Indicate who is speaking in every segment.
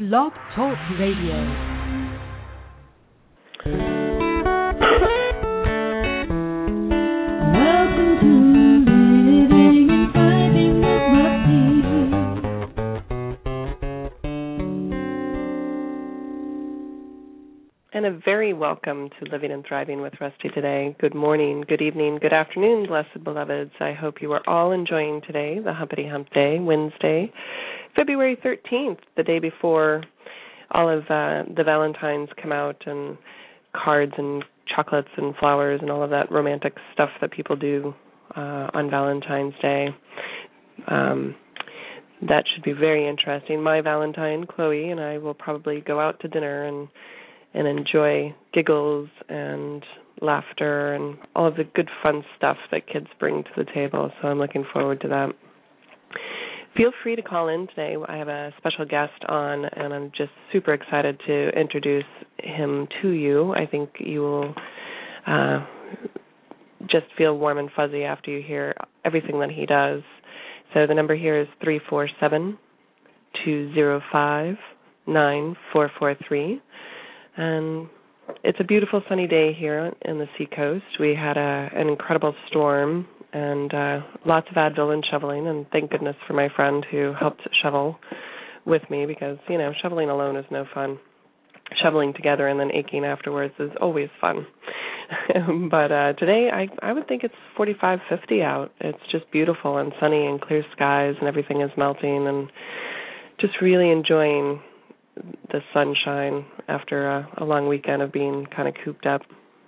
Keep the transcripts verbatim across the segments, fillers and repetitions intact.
Speaker 1: Blog Talk Radio. Welcome to Living and Thriving with Rusty.
Speaker 2: And a very welcome to Living and Thriving with Rusty today. Good morning, good evening, good afternoon, blessed beloveds. I hope you are all enjoying today, the Humpity Hump Day, Wednesday, February thirteenth, the day before all of uh, the Valentines come out and cards and chocolates and flowers and all of that romantic stuff that people do uh, on Valentine's Day. Um, that should be very interesting. My Valentine, Chloe, and I will probably go out to dinner and and enjoy giggles and laughter and all of the good fun stuff that kids bring to the table. So I'm looking forward to that. Feel free to call in today. I have a special guest on, and I'm just super excited to introduce him to you. I think you will uh, just feel warm and fuzzy after you hear everything that he does. So the number here is three four seven, two zero five, nine four four three. And it's a beautiful sunny day here in the Seacoast. We had a, an incredible storm and uh, lots of Advil and shoveling, and thank goodness for my friend who helped shovel with me because, you know, shoveling alone is no fun. Shoveling together and then aching afterwards is always fun. But uh, today I, I would think it's forty-five, fifty out. It's just beautiful and sunny and clear skies and everything is melting and just really enjoying the sunshine after a, a long weekend of being kind of cooped up.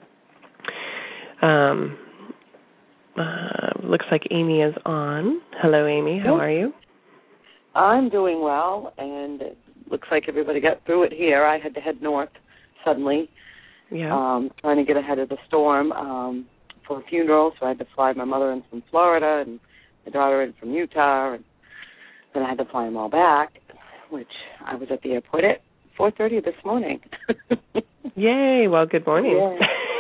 Speaker 2: Um, uh, looks like Amy is on. Hello, Amy. How are you?
Speaker 3: I'm doing well, and it looks like everybody got through it here. I had to head north suddenly,
Speaker 2: yeah.
Speaker 3: um, trying to get ahead of the storm um, for a funeral, so I had to fly my mother in from Florida and my daughter in from Utah, and then I had to fly them all back, which I was at the airport at four thirty this morning.
Speaker 2: Yay. Well, good morning.
Speaker 3: Yeah.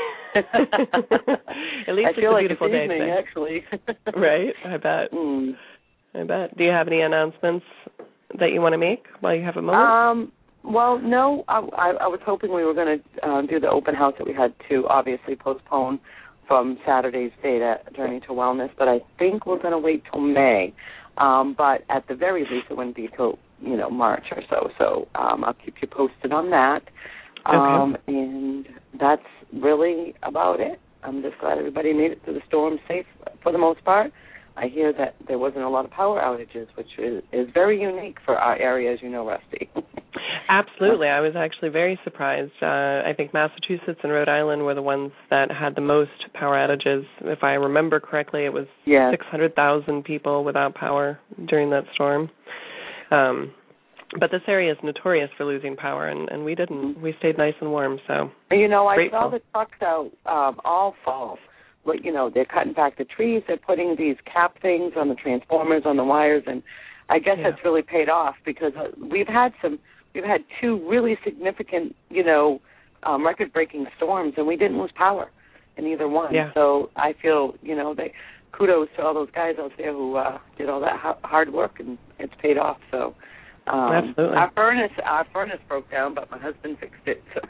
Speaker 2: At least
Speaker 3: I
Speaker 2: it's
Speaker 3: feel
Speaker 2: a
Speaker 3: like
Speaker 2: beautiful
Speaker 3: it's
Speaker 2: day
Speaker 3: evening,
Speaker 2: today.
Speaker 3: actually.
Speaker 2: Right? I bet.
Speaker 3: Mm.
Speaker 2: I bet. Do you have any announcements that you want to make while you have a moment?
Speaker 3: Um. Well, no. I, I, I was hoping we were going to uh, do the open house that we had to obviously postpone from Saturday's date at Journey to Wellness, but I think we're going to wait till May. Um, but at the very least, it wouldn't be till, you know, March or so. So um, I'll keep you posted on that. Um,
Speaker 2: okay.
Speaker 3: And that's really about it. I'm just glad everybody made it through the storm safe for the most part. I hear that there wasn't a lot of power outages, which is, is very unique for our area, as you know, Rusty.
Speaker 2: Absolutely. I was actually very surprised. Uh, I think Massachusetts and Rhode Island were the ones that had the most power outages. If I remember correctly, it was
Speaker 3: yes.
Speaker 2: six hundred thousand people without power during that storm. Um, but this area is notorious for losing power, and, and we didn't. We stayed nice and warm, so
Speaker 3: You know, I
Speaker 2: grateful.
Speaker 3: saw the trucks out um, all fall. But, you know, they're cutting back the trees. They're putting these cap things on the transformers, on the wires, and I guess
Speaker 2: yeah.
Speaker 3: that's really paid off because uh, we've had some, we've had two really significant, you know, um, record-breaking storms, and we didn't lose power in either one.
Speaker 2: Yeah.
Speaker 3: So I feel, you know, they, kudos to all those guys out there who uh, did all that ha- hard work, and it's paid off. So um,
Speaker 2: absolutely,
Speaker 3: our furnace, our furnace broke down, but my husband fixed it. So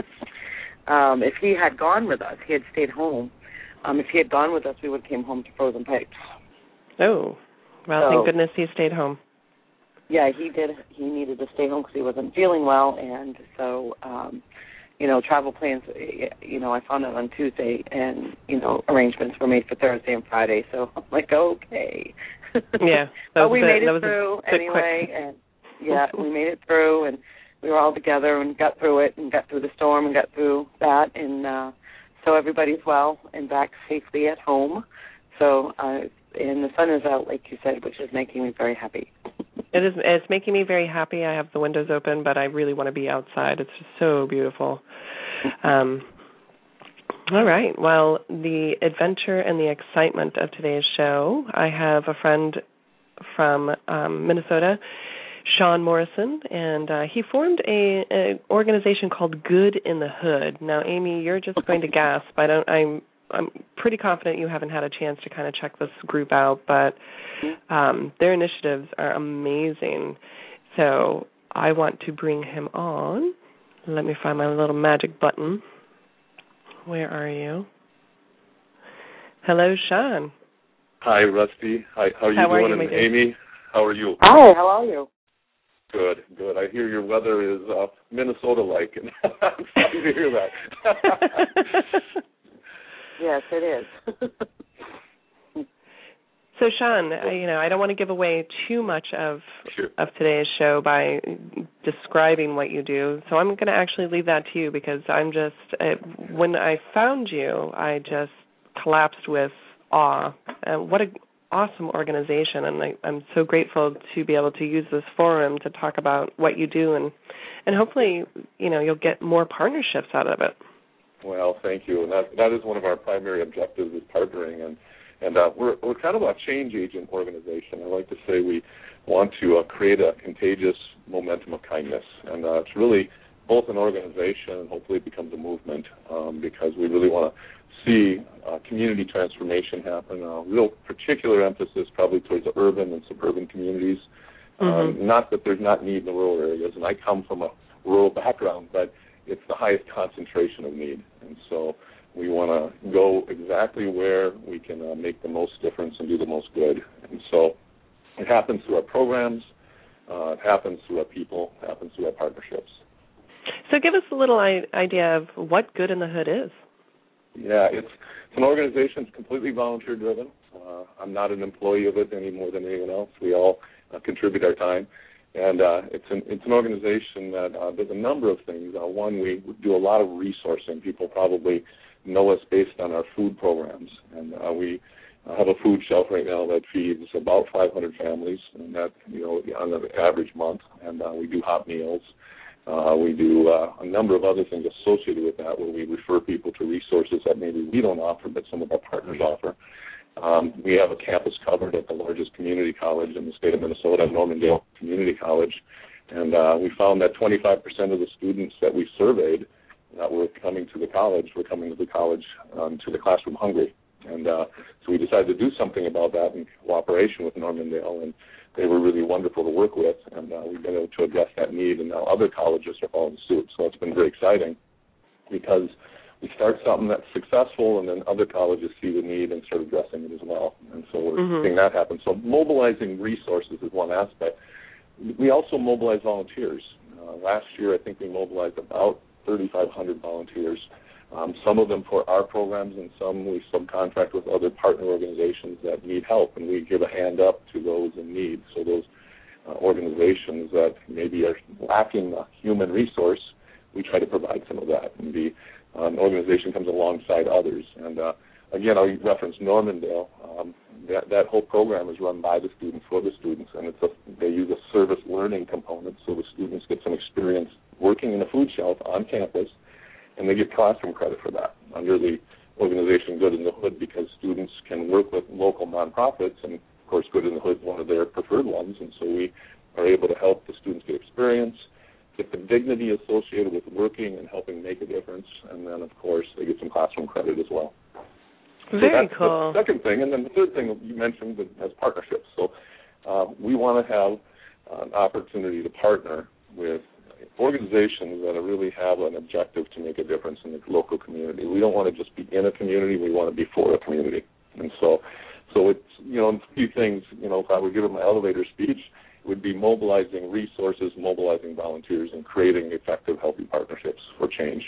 Speaker 3: um, if he had gone with us, he had stayed home. Um, if he had gone with us, we would have came home to frozen pipes.
Speaker 2: Oh, well,
Speaker 3: so,
Speaker 2: thank goodness he stayed home.
Speaker 3: Yeah, he did. He needed to stay home because he wasn't feeling well, and so, um, you know, travel plans, you know, I found out on Tuesday, and, you know, arrangements were made for Thursday and Friday, so I'm like, okay.
Speaker 2: Yeah.
Speaker 3: But we
Speaker 2: bit,
Speaker 3: made it
Speaker 2: that
Speaker 3: through anyway,
Speaker 2: quick.
Speaker 3: and, yeah, we made it through, and we were all together and got through it and got through the storm and got through that, and, uh, so everybody's well and back safely at home. So, uh, and the sun is out, like you said, which is making me very happy.
Speaker 2: It is. It's making me very happy. I have the windows open, but I really want to be outside. It's just so beautiful. Um, all right. Well, the adventure and the excitement of today's show, I have a friend from um, Minnesota, Sean Morrison, and uh, he formed a, a organization called Good in the Hood. Now, Amy, you're just going to gasp. I don't. I'm. I'm pretty confident you haven't had a chance to kind of check this group out, but um, their initiatives are amazing. So I want to bring him on. Let me find my little magic button. Where are you? Hello, Sean.
Speaker 4: Hi, Rusty. Hi, how are you
Speaker 2: how
Speaker 4: doing?
Speaker 2: Are you,
Speaker 4: and Amy, how are you?
Speaker 3: Hi, how are you?
Speaker 4: Good, good. I hear your weather is uh, Minnesota-like, and I'm happy to hear that.
Speaker 3: Yes, it is.
Speaker 2: So, Sean, I, you know, I don't want to give away too much of
Speaker 4: sure.
Speaker 2: of today's show by describing what you do. So I'm going to actually leave that to you because I'm just, uh, when I found you, I just collapsed with awe. Uh, what an awesome organization, and I, I'm so grateful to be able to use this forum to talk about what you do, and and hopefully, you know, you'll get more partnerships out of it.
Speaker 4: Well, thank you. And that that is one of our primary objectives is partnering, and and uh, we're we're kind of a change agent organization. I like to say we want to uh, create a contagious momentum of kindness, and uh, it's really both an organization and hopefully it becomes a movement um, because we really want to see uh, community transformation happen. A real particular emphasis probably towards the urban and suburban communities.
Speaker 2: Mm-hmm.
Speaker 4: Um, not that there's not need in the rural areas, and I come from a rural background, but it's the highest concentration of need. And so we want to go exactly where we can uh, make the most difference and do the most good. And so it happens through our programs, uh, it happens through our people, it happens through our partnerships.
Speaker 2: So give us a little idea of what Good in the Hood is.
Speaker 4: Yeah, it's, it's an organization that's completely volunteer-driven. Uh, I'm not an employee of it any more than anyone else. We all uh, contribute our time. And uh, it's an it's an organization that uh, does a number of things. Uh, one, we do a lot of resourcing. People probably know us based on our food programs, and uh, we uh, have a food shelf right now that feeds about five hundred families, and that you know on an average month. And uh, we do hot meals. Uh, we do uh, a number of other things associated with that, where we refer people to resources that maybe we don't offer, but some of our partners offer. Um, we have a campus covered at the largest community college in the state of Minnesota, Normandale Community College, and uh, we found that twenty-five percent of the students that we surveyed that were coming to the college were coming to the college um, to the classroom hungry. And uh, so we decided to do something about that in cooperation with Normandale, and they were really wonderful to work with, and uh, we've been able to address that need, and now other colleges are following suit. So it's been very exciting because we start something that's successful, and then other colleges see the need and start addressing it as well. And so we're mm-hmm. seeing that happen. So mobilizing resources is one aspect. We also mobilize volunteers. Uh, last year, I think we mobilized about thirty-five hundred volunteers, um, some of them for our programs, and some we subcontract with other partner organizations that need help, and we give a hand up to those in need. So those uh, organizations that maybe are lacking a human resource, we try to provide some of that, and be Um, an organization comes alongside others. And uh, again, I'll reference Normandale. Um, that, that whole program is run by the students for the students, and it's a, they use a service learning component, so the students get some experience working in a food shelf on campus, and they get classroom credit for that under the organization Good in the Hood, because students can work with local nonprofits, and of course Good in the Hood is one of their preferred ones, and so we are able to help the students get experience, get the dignity associated with working and helping make a difference, and then, of course, they get some classroom credit as well.
Speaker 2: Very
Speaker 4: so that's
Speaker 2: cool.
Speaker 4: The second thing, and then the third thing you mentioned as partnerships. So uh, we want to have uh, an opportunity to partner with organizations that really have an objective to make a difference in the local community. We don't want to just be in a community. We want to be for a community. And so so it's, you know, a few things, you know, if I were giving my elevator speech, would be mobilizing resources, mobilizing volunteers, and creating effective, healthy partnerships for change.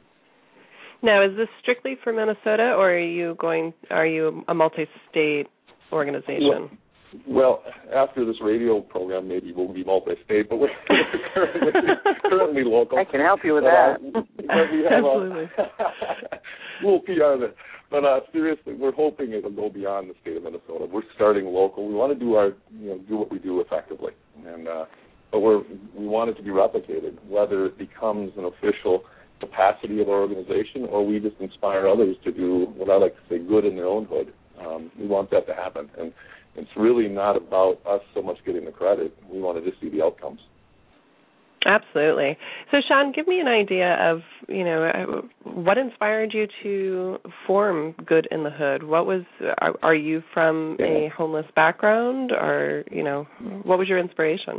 Speaker 2: Now, is this strictly for Minnesota, or are you going? Are you a multi-state organization?
Speaker 4: Well, well after this radio program, maybe we'll be multi-state, but we're currently, currently local.
Speaker 3: I can help you with
Speaker 4: but,
Speaker 3: that.
Speaker 4: Uh, but we have
Speaker 2: Absolutely.
Speaker 4: A, we'll P R there. But uh, seriously, we're hoping it'll go beyond the state of Minnesota. We're starting local. We want to do our, you know, do what we do effectively, and uh, but we're we want it to be replicated. Whether it becomes an official capacity of our organization, or we just inspire others to do what I like to say, good in their own hood. Um, we want that to happen, and it's really not about us so much getting the credit. We want to just see the outcomes.
Speaker 2: Absolutely. So, Sean, give me an idea of, you know, what inspired you to form Good in the Hood? What was, are, are you from
Speaker 4: yeah.
Speaker 2: a homeless background, or, you know, what was your inspiration?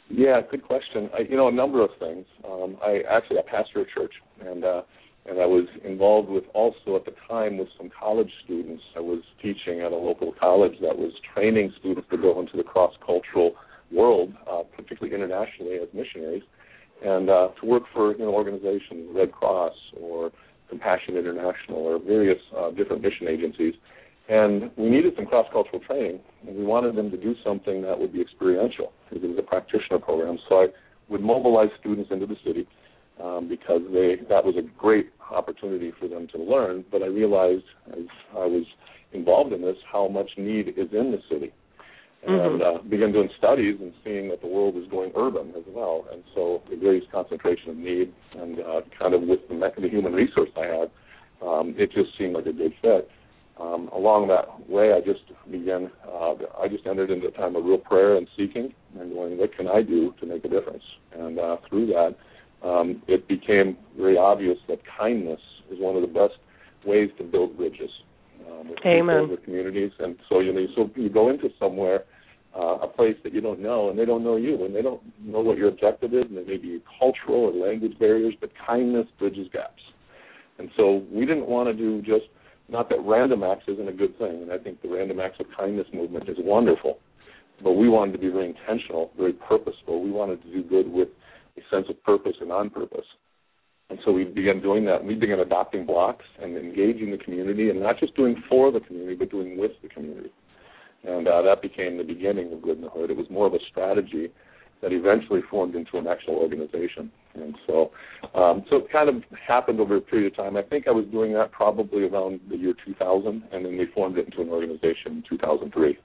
Speaker 4: Yeah, good question. I, you know, a number of things. Um, I actually I pastor a church, and uh, and I was involved with also at the time with some college students. I was teaching at a local college that was training students to go into the cross-cultural world, uh, particularly internationally as missionaries, and uh, to work for you know organizations, Red Cross or Compassion International or various uh, different mission agencies. And we needed some cross-cultural training, and we wanted them to do something that would be experiential. It was a practitioner program, so I would mobilize students into the city um, because they that was a great opportunity for them to learn. But I realized as I was involved in this how much need is in the city, and
Speaker 2: mm-hmm.
Speaker 4: uh, began doing studies and seeing that the world is going urban as well. And so the greatest concentration of need, and uh, kind of with the, the human resource I had, um, it just seemed like a good fit. Um, along that way, I just began, uh, I just entered into a time of real prayer and seeking and going, what can I do to make a difference? And uh, through that, um, it became very obvious that kindness is one of the best ways to build bridges um, with
Speaker 2: Amen.
Speaker 4: people, with communities. And so, you know, so you go into somewhere, uh, a place that you don't know, and they don't know you, and they don't know what your objective is, and there may be cultural or language barriers, but kindness bridges gaps. And so we didn't want to do just Not that random acts isn't a good thing, and I think the random acts of kindness movement is wonderful, but we wanted to be very intentional, very purposeful. We wanted to do good with a sense of purpose and on purpose. And so we began doing that, and we began adopting blocks and engaging the community, and not just doing for the community, but doing with the community. And uh, that became the beginning of Good in the Hood. It was more of a strategy that eventually formed into an actual organization. And so um, so it kind of happened over a period of time. I think I was doing that probably around the year two thousand, and then we formed it into an organization in two thousand three.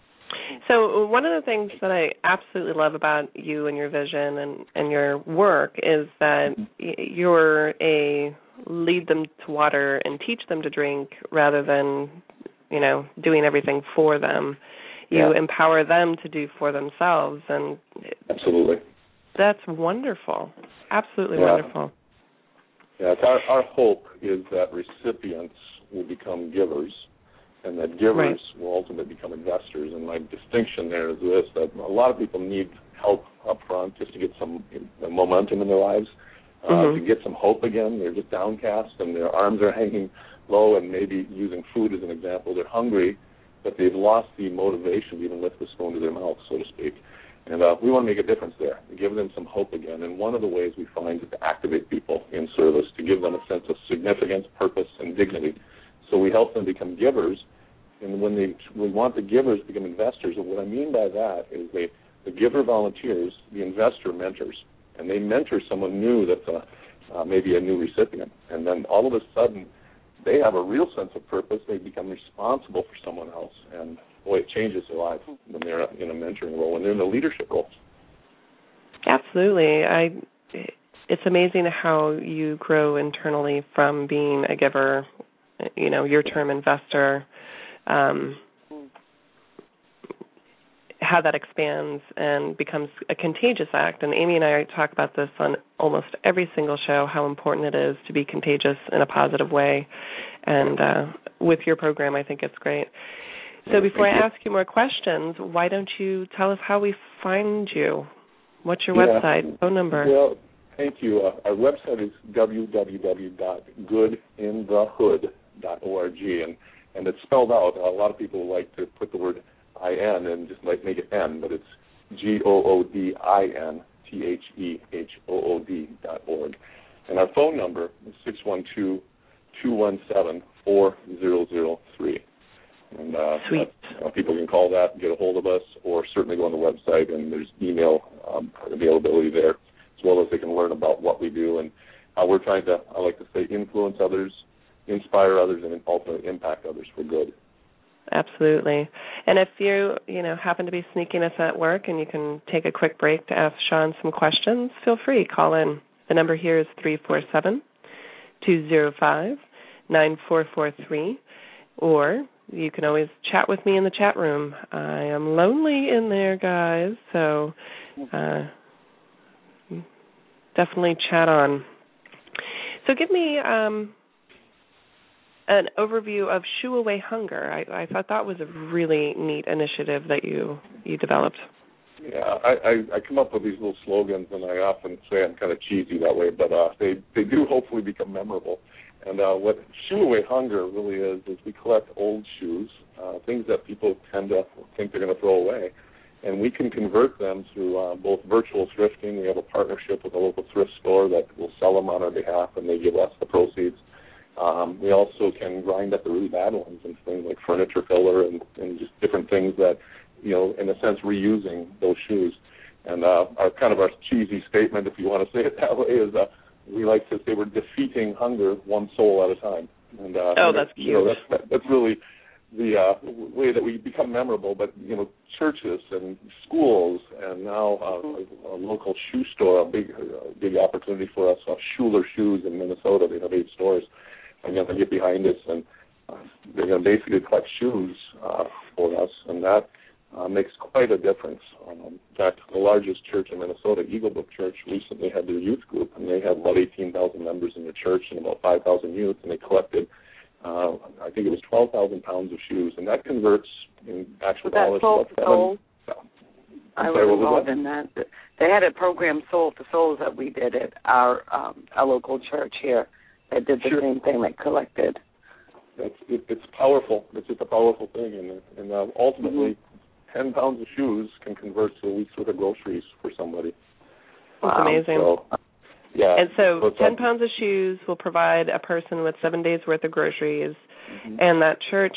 Speaker 2: So one of the things that I absolutely love about you and your vision and, and your work is that you're a lead them to water and teach them to drink rather than, you know, doing everything for them. You
Speaker 4: Yeah.
Speaker 2: empower them to do for themselves. And
Speaker 4: Absolutely.
Speaker 2: That's wonderful. Absolutely
Speaker 4: yeah.
Speaker 2: wonderful.
Speaker 4: Yeah, our, our hope is that recipients will become givers, and that givers
Speaker 2: right.
Speaker 4: will ultimately become investors. And my distinction there is this, that a lot of people need help up front just to get some momentum in their lives, uh,
Speaker 2: mm-hmm.
Speaker 4: to get some hope again. They're just downcast, and their arms are hanging low, and maybe using food as an example. They're hungry, but they've lost the motivation to even lift the spoon to their mouth, so to speak. And uh, we want to make a difference there, to give them some hope again. And one of the ways we find is to activate people in service, to give them a sense of significance, purpose, and dignity. So we help them become givers, and when they, we want the givers to become investors. And what I mean by that is they, the giver volunteers, the investor mentors, and they mentor someone new that's a, uh, maybe a new recipient. And then all of a sudden, they have a real sense of purpose. They become responsible for someone else, and boy, it changes their life when they're in a mentoring role, when they're in a leadership role.
Speaker 2: Absolutely. I. It's amazing how you grow internally from being a giver, you know, your term investor, um, how that expands and becomes a contagious act. And Amy and I talk about this on almost every single show, how important it is to be contagious in a positive way. And uh, with your program, I think it's great. So before I ask you more questions, why don't you tell us how we find you? What's your
Speaker 4: yeah.
Speaker 2: website, phone number?
Speaker 4: Well, thank you. Uh, our website is w w w dot good in the hood dot org, and, and it's spelled out. A lot of people like to put the word I N and just like make it N, but it's G O O D I N T H E H O O D dot org. And our phone number is six one two, two one seven, four zero zero three. And uh,
Speaker 2: Sweet.
Speaker 4: Uh, people can call that and get a hold of us, or certainly go on the website, and there's email um, availability there, as well as they can learn about what we do and how we're trying to, I like to say, influence others, inspire others, and ultimately impact others for good.
Speaker 2: Absolutely. And if you, you know, happen to be sneaking us at work and you can take a quick break to ask Sean some questions, feel free. Call in. The number here is three four seven, two zero five, nine four four three, or you can always chat with me in the chat room. I am lonely in there, guys, so uh, definitely chat on. So give me um, an overview of Shoo Away Hunger. I, I thought that was a really neat initiative that you, you developed.
Speaker 4: Yeah, I, I, I come up with these little slogans, and I often say I'm kind of cheesy that way, but uh, they, they do hopefully become memorable. And uh, what Shoe Away Hunger really is, is we collect old shoes, uh, things that people tend to think they're going to throw away, and we can convert them through uh, both virtual thrifting. We have a partnership with a local thrift store that will sell them on our behalf, and they give us the proceeds. Um, we also can grind up the really bad ones and things like furniture filler and, and just different things that, you know, in a sense, reusing those shoes. And uh, our kind of our cheesy statement, if you want to say it that way, is uh, we like to say we're defeating hunger one soul at a time. And, uh,
Speaker 2: oh, that's cute.
Speaker 4: You know, that's, that, that's really the uh, way that we become memorable. But, you know, churches and schools and now uh, a, a local shoe store, a big uh, big opportunity for us, uh, Schuler Shoes in Minnesota. They have eight stores. And going to get behind us, and uh, they're going to basically collect shoes uh, for us, and that uh, makes quite a difference. Um, in fact, the largest church in Minnesota, Eagle Brook Church, recently had their youth group, and they have about eighteen thousand members in their church and about five thousand youth, and they collected, uh, I think it was twelve thousand pounds of shoes, and that converts in actual
Speaker 3: Was that
Speaker 4: dollars
Speaker 3: sold
Speaker 4: to
Speaker 3: to
Speaker 4: about
Speaker 3: soul?
Speaker 4: seven.
Speaker 3: I
Speaker 4: sorry,
Speaker 3: was
Speaker 4: what was
Speaker 3: involved
Speaker 4: that?
Speaker 3: in that. They had a program, Soul to Souls, that we did at our um, our local church here. That did the
Speaker 4: Sure.
Speaker 3: same thing, that collected.
Speaker 4: It's, it, it's powerful. It's just a powerful thing, and, and uh, ultimately, mm-hmm. ten pounds of shoes can convert to a week's worth of groceries for somebody.
Speaker 2: That's
Speaker 3: Wow.
Speaker 2: amazing.
Speaker 4: So, yeah.
Speaker 2: And so,
Speaker 4: so
Speaker 2: ten pounds of shoes will provide a person with seven days worth of groceries,
Speaker 4: mm-hmm.
Speaker 2: and that church.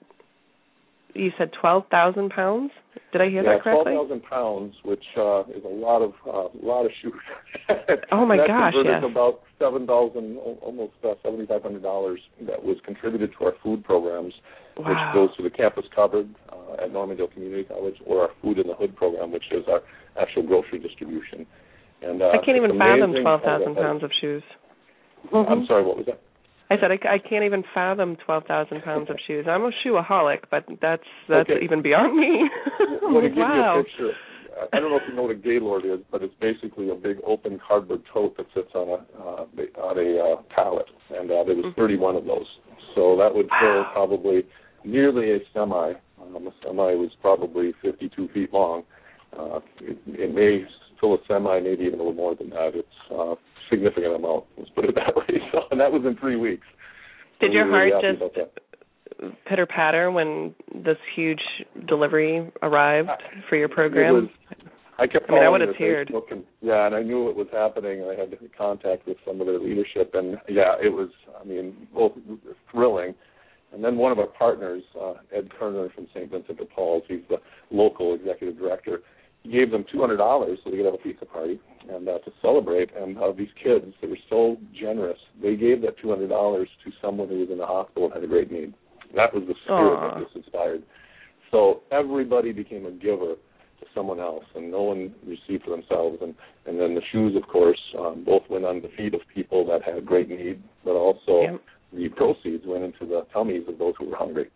Speaker 2: You said twelve thousand pounds. Did I hear
Speaker 4: yeah,
Speaker 2: that correctly?
Speaker 4: twelve thousand pounds, which uh, is a lot of uh, lot of shoes.
Speaker 2: Oh my
Speaker 4: that
Speaker 2: gosh!
Speaker 4: converted
Speaker 2: Yes.
Speaker 4: about seven thousand, almost uh, seventy five hundred dollars that was contributed to our food programs,
Speaker 2: Wow.
Speaker 4: which goes to the campus cupboard uh, at Normandale Community College, or our Food in the Hood program, which is our actual grocery distribution. And uh,
Speaker 2: I can't even
Speaker 4: it's
Speaker 2: fathom
Speaker 4: amazing
Speaker 2: twelve
Speaker 4: how
Speaker 2: thousand
Speaker 4: that-
Speaker 2: pounds of shoes.
Speaker 3: Mm-hmm.
Speaker 4: I'm sorry, what was that?
Speaker 2: I said I, I can't even fathom twelve thousand pounds of shoes. I'm a shoeaholic, but that's that's
Speaker 4: Okay.
Speaker 2: even beyond me.
Speaker 4: Well, to give
Speaker 2: wow.
Speaker 4: you a picture, I don't know if you know what a Gaylord is, but it's basically a big open cardboard tote that sits on a uh, on a uh, pallet, and uh, there was
Speaker 2: Mm-hmm.
Speaker 4: thirty-one of those. So that would fill
Speaker 2: Wow.
Speaker 4: probably nearly a semi. Um, a semi was probably fifty-two feet long. Uh, it, it may fill a semi, maybe even a little more than that. It's uh, significant amount. Let's put it that way. So, and that was in three weeks.
Speaker 2: Did
Speaker 4: So
Speaker 2: your
Speaker 4: we were really
Speaker 2: heart
Speaker 4: happy
Speaker 2: just
Speaker 4: about that.
Speaker 2: pitter patter when this huge delivery arrived for your program?
Speaker 4: It was, I kept
Speaker 2: I mean, I
Speaker 4: calling
Speaker 2: would have
Speaker 4: their
Speaker 2: teared.
Speaker 4: Facebook and, yeah, and I knew it was happening, and I had contact with some of their leadership, and yeah, it was, I mean, both thrilling. And then one of our partners, uh, Ed Kerner from Saint Vincent de Paul's, he's the local executive director. He gave them two hundred dollars so they could have a pizza party and uh, to celebrate. And uh, these kids, they were so generous. They gave that two hundred dollars to someone who was in the hospital and had a great need. That was the spirit
Speaker 2: Aww.
Speaker 4: that this inspired. So everybody became a giver to someone else, and no one received for themselves. And, and then the shoes, of course, um, both went on the feet of people that had great need, but also
Speaker 2: Yep.
Speaker 4: the proceeds went into the tummies of those who were hungry.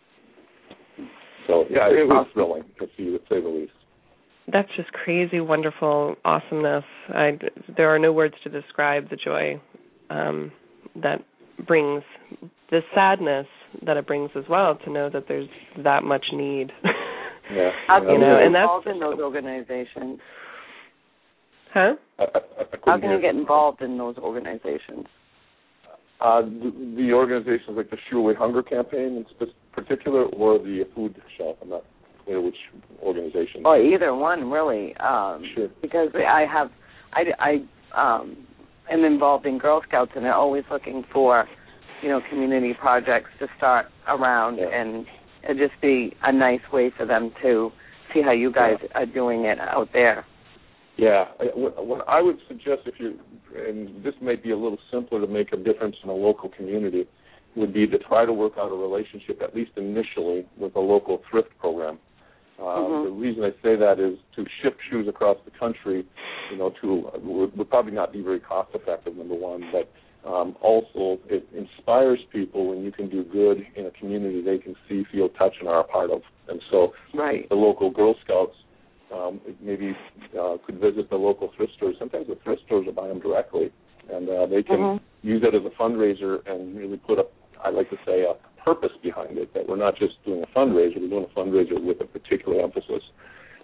Speaker 4: So, yeah, it was thrilling, to see, to say the least.
Speaker 2: That's just crazy, wonderful awesomeness. I, there are no words to describe the joy um, that brings, the sadness that it brings as well, to know that there's that much need.
Speaker 4: Yeah,
Speaker 3: How
Speaker 4: you
Speaker 3: can
Speaker 2: You know,
Speaker 3: you get
Speaker 2: and that's-
Speaker 3: involved in those organizations?
Speaker 2: Huh?
Speaker 4: I, I, I
Speaker 3: How
Speaker 4: couldn't
Speaker 3: can
Speaker 4: hear.
Speaker 3: you get involved in those organizations?
Speaker 4: Uh, the, the organizations like the Shoe Away Hunger campaign in sp- particular, or the food shelf. I'm not clear which organization.
Speaker 3: Or either one, really. Um,
Speaker 4: Sure.
Speaker 3: Because I have, I, I um, am involved in Girl Scouts, and they're always looking for, you know, community projects to start around,
Speaker 4: Yeah.
Speaker 3: and it'd just be a nice way for them to see how you guys
Speaker 4: Yeah.
Speaker 3: are doing it out there.
Speaker 4: Yeah, I, what, what I would suggest, if you, and this might be a little simpler to make a difference in a local community, would be to try to work out a relationship, at least initially, with a local thrift program. Uh,
Speaker 3: Mhm.
Speaker 4: The reason I say that is to ship shoes across the country, you know, to would, would probably not be very cost effective, number one, but um, also it inspires people when you can do good in a community they can see, feel, touch, and are a part of. And so
Speaker 3: Right.
Speaker 4: the local Girl Scouts um, maybe uh, could visit the local thrift stores. Sometimes the thrift stores will buy them directly, and uh, they can
Speaker 3: Mhm.
Speaker 4: use it as a fundraiser and really put a, I like to say, a purpose behind it, that we're not just doing a fundraiser, we're doing a fundraiser with a particular emphasis.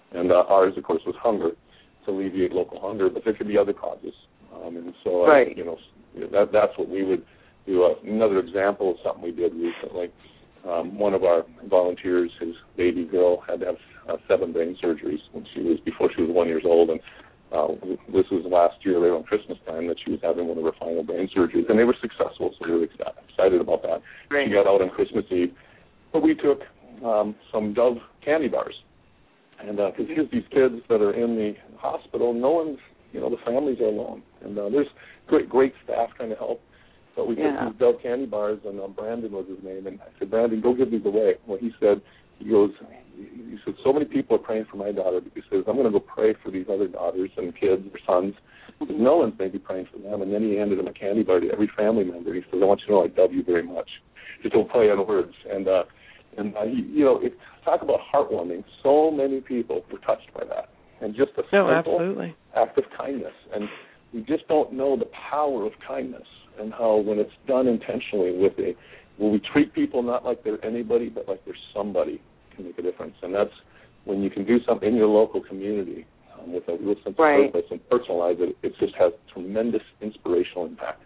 Speaker 4: And uh, ours, of course, was hunger, to alleviate local hunger, but there could be other causes. Um, and so, uh,
Speaker 3: right.
Speaker 4: you know, that, that's what we would do. Uh, another example of something we did recently, um, one of our volunteers, his baby girl, had to have uh, seven brain surgeries when she was, before she was one years old, and uh, this was last year, right around Christmas time, that she was having one of her final brain surgeries, and they were successful, so we were excited about that.
Speaker 3: Right.
Speaker 4: She got out on Christmas Eve, but we took um, some Dove candy bars, and because uh, here's these kids that are in the hospital, no one's, you know, the families are alone, and uh, there's great, great staff trying to help. But we
Speaker 3: yeah.
Speaker 4: took these Dove candy bars, and uh, Brandon was his name, and I said, Brandon, go give these away. Well, he said, he goes, he said, so many people are praying for my daughter. He says, I'm going to go pray for these other daughters and kids or sons, because no one's maybe praying for them. And then he handed them a candy bar to every family member. He says, I want you to know I love you very much. Just don't play on words. And, uh, and uh, he, you know, it, talk about heartwarming. So many people were touched by that. And just a
Speaker 2: no,
Speaker 4: simple
Speaker 2: absolutely.
Speaker 4: act of kindness. And we just don't know the power of kindness and how when it's done intentionally with a, when we treat people not like they're anybody but like they're somebody, can make a difference. And that's when you can do something in your local community um, with a real sense
Speaker 3: right.
Speaker 4: of purpose and personalize it, it just has tremendous inspirational impact.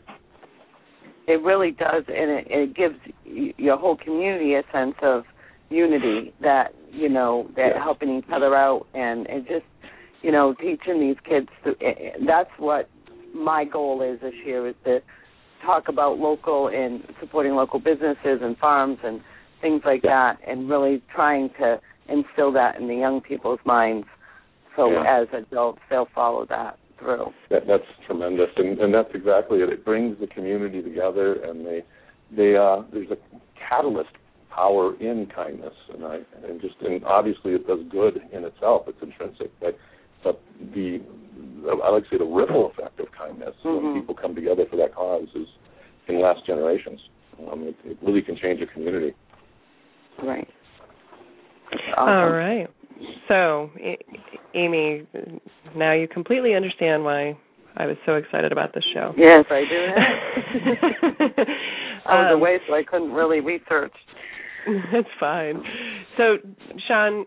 Speaker 3: It really does, and it, it gives your whole community a sense of unity, that, you know, that
Speaker 4: yes.
Speaker 3: helping each other out, and, and just, you know, teaching these kids. To, that's what my goal is this year, is to talk about local and supporting local businesses and farms and things like
Speaker 4: yeah.
Speaker 3: that, and really trying to instill that in the young people's minds, so
Speaker 4: yeah.
Speaker 3: as adults they'll follow that through.
Speaker 4: That, that's tremendous, and, and that's exactly it. It brings the community together, and they, they, uh, there's a catalyst power in kindness, and I, and just, and obviously it does good in itself. It's intrinsic, but, but the, I like to say the ripple effect of kindness
Speaker 3: mm-hmm.
Speaker 4: when people come together for that cause is can last generations. Um, it, it really can change a community.
Speaker 3: Right. Awesome.
Speaker 2: All right. So, Amy, now you completely understand why I was so excited about this show.
Speaker 3: Yes, I do. I was
Speaker 2: um,
Speaker 3: away, so I couldn't really research.
Speaker 2: That's fine. So, Sean,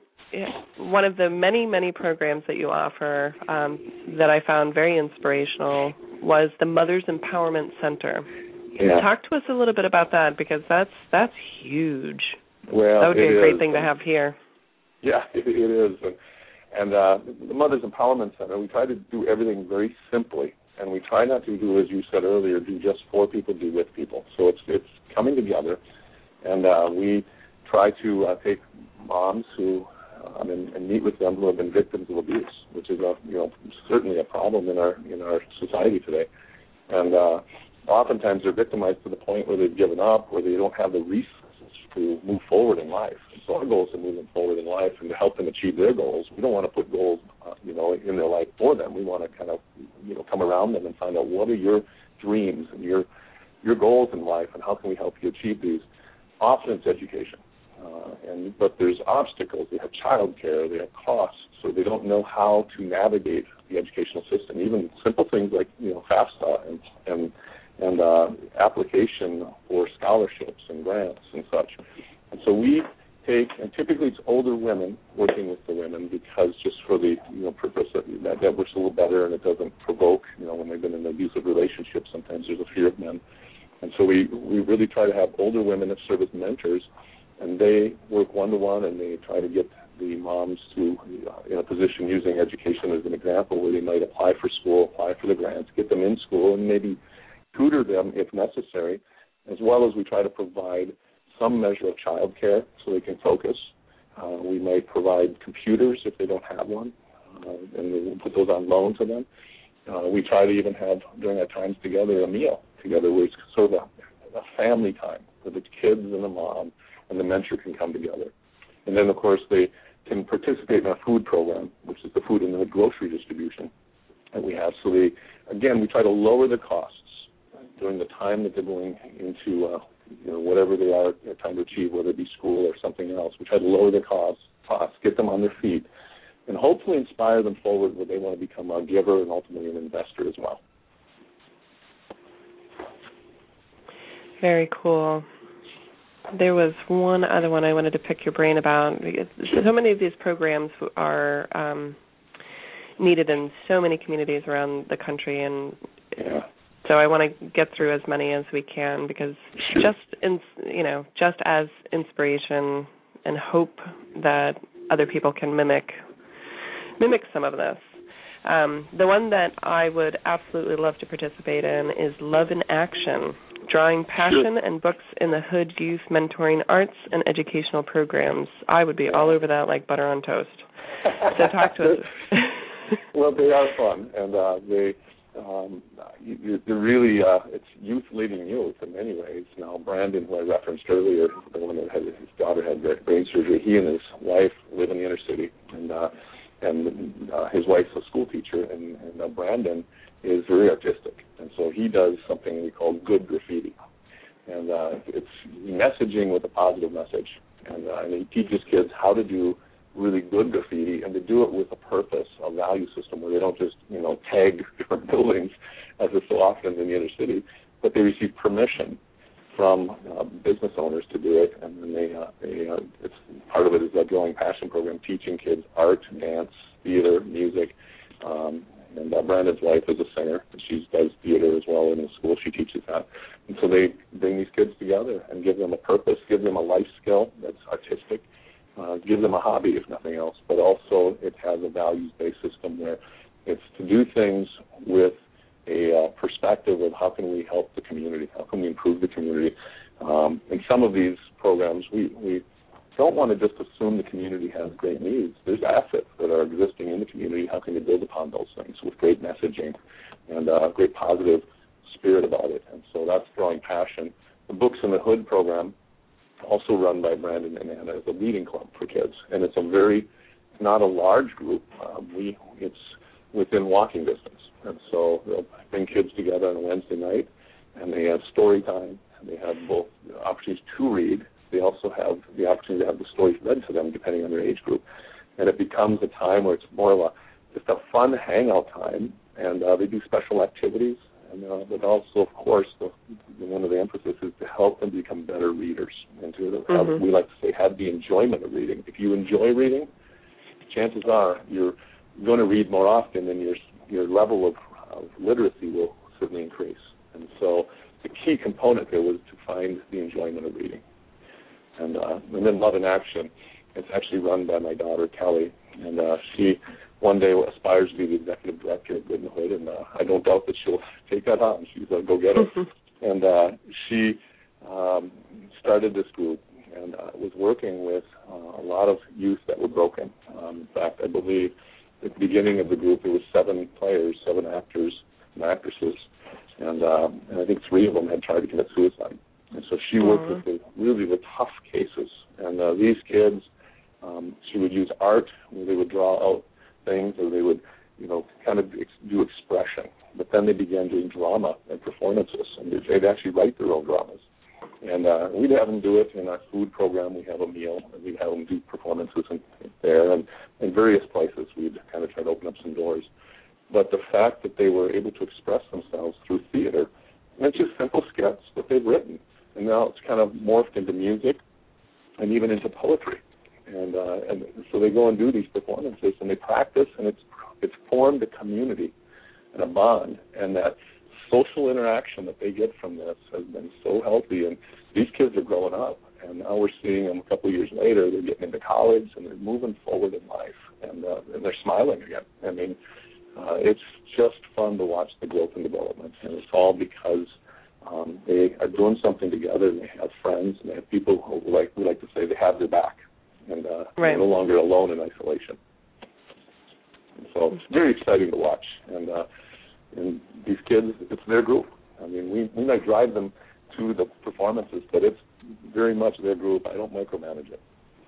Speaker 2: one of the many, many programs that you offer um, that I found very inspirational was the Mothers Empowerment Center.
Speaker 4: Yeah.
Speaker 2: Talk to us a little bit about that, because that's that's huge.
Speaker 4: Well,
Speaker 2: that would be a great
Speaker 4: is.
Speaker 2: thing to have here.
Speaker 4: Yeah, it, it is. And, and uh, the Mothers Empowerment Center, we try to do everything very simply, and we try not to do, as you said earlier, do just for people, do with people. So it's it's coming together, and uh, we try to uh, take moms who um, and, and meet with them who have been victims of abuse, which is a, you know, certainly a problem in our in our society today. And uh, oftentimes they're victimized to the point where they've given up, where they don't have the resources to move forward in life. And so our goal is to move them forward in life and to help them achieve their goals. We don't want to put goals, uh, you know, in their life for them. We want to kind of, you know, come around them and find out what are your dreams and your your goals in life, and how can we help you achieve these. Often it's education, uh, and but there's obstacles. They have child care, they have costs, so they don't know how to navigate the educational system. Even simple things like, you know, FAFSA and and and uh, application for scholarships and grants and such. And so we take, and typically it's older women working with the women, because just for the, you know, purpose that, that that works a little better, and it doesn't provoke, you know, when they've been in an abusive relationship, sometimes there's a fear of men. And so we, we really try to have older women that serve as mentors, and they work one-to-one, and they try to get the moms to, uh, in a position, using education as an example, where they might apply for school, apply for the grants, get them in school, and maybe tutor them if necessary, as well as we try to provide some measure of child care so they can focus. Uh, we might provide computers if they don't have one, uh, and we'll put those on loan to them. Uh, we try to even have, during our times together, a meal together where it's sort of a, a family time where the kids and the mom and the mentor can come together. And then, of course, they can participate in our food program, which is the food and the grocery distribution that we have. So they, again, we try to lower the costs during the time that they're going into, uh, you know, whatever they are trying to achieve, whether it be school or something else. We try to lower the costs, costs, get them on their feet, and hopefully inspire them forward where they want to become a giver and ultimately an investor as well.
Speaker 2: Very cool. there was one other one I wanted to pick your brain about. So many of these programs are um, needed in so many communities around the country, and
Speaker 4: yeah.
Speaker 2: so I want to get through as many as we can, because
Speaker 4: Sure.
Speaker 2: just in, you know, just as inspiration and hope that other people can mimic mimic some of this. Um, the one that I would absolutely love to participate in is Love in Action, Drawing Passion and Books in the Hood Youth Mentoring Arts and Educational Programs. I would be all over that like butter on toast. So talk to us.
Speaker 4: Well, they are fun, and uh, they um, you, they're really uh, it's youth leading youth in many ways. Now, Brandon, who I referenced earlier, the one that had his daughter had brain surgery, he and his wife live in the inner city, and uh, and uh, his wife's a school teacher, and, and uh, Brandon is very artistic, and so he does something we call good graffiti, and uh, it's messaging with a positive message, and, uh, and he teaches kids how to do really good graffiti and to do it with a purpose, a value system where they don't just, you know, tag different buildings as is so often in the inner city, but they receive permission from uh, business owners to do it, and then they, uh, they uh, it's part of it is that Drawing Passion program, teaching kids art, dance, theater, music. Um, and uh, Brandon's wife is a singer, and she does theater as well in the school. She teaches that, and so they bring these kids together and give them a purpose, give them a life skill that's artistic, uh, give them a hobby if nothing else. But also it has a values-based system where it's to do things with a uh, perspective of how can we help the community, how can we improve the community. Um, in some of these programs, we, we don't want to just assume the community has great needs. There's assets that are existing in the community. How can we build upon those things with great messaging and uh, great positive spirit about it? And so that's Drawing Passion. The Books in the Hood program, also run by Brandon and Anna, is a reading club for kids. And it's a very, it's not a large group. Um, we, it's within walking distance. And so they'll bring kids together on a Wednesday night, and they have story time, and they have both opportunities to read. They also have the opportunity to have the stories read to them, depending on their age group. And it becomes a time where it's more of a just a fun hangout time, and uh, they do special activities. And uh, but also, of course, the, the, one of the emphasis is to help them become better readers, and to have,
Speaker 2: Mm-hmm.
Speaker 4: we like to say, have the enjoyment of reading. If you enjoy reading, chances are you're going to read more often, and your your level of, of literacy will certainly increase. And so the key component there was to find the enjoyment of reading. And, uh, and then Love in Action, it's actually run by my daughter, Kelly, and uh, she one day aspires to be the executive director of Good in the Hood, and uh, I don't doubt that she'll take that on. She's a go-getter. And uh, she um, started this group and uh, was working with uh, a lot of youth that were broken. Um, in fact, I believe at the beginning of the group there was seven players, seven actors and actresses, and, um, and I think three of them had tried to commit suicide. And so she worked mm-hmm. with the, really the tough cases. And uh, these kids, um, she would use art where they would draw out things, or they would, you know, kind of ex- do expression. But then they began doing drama and performances, and they'd actually write their own dramas. And uh, we'd have them do it in our food program. We have a meal, and we'd have them do performances in, there. And in various places, we'd kind of try to open up some doors. But the fact that they were able to express themselves through theater, and it's just simple skits that they've written. And now it's kind of morphed into music and even into poetry. And uh, and so they go and do these performances, and they practice, and it's it's formed a community and a bond. And that social interaction that they get from this has been so healthy. And these kids are growing up, and now we're seeing them a couple of years later. They're getting into college, and they're moving forward in life, and, uh, and they're smiling again. I mean, uh, it's just fun to watch the growth and development, and it's all because um, they are doing something together, and they have friends, and they have people who, like we like to say, they have their back, and uh, right. they're no longer alone in isolation. And so it's very exciting to watch, and uh, and these kids, it's their group. I mean, we, we might drive them to the performances, but it's very much their group. I don't micromanage it.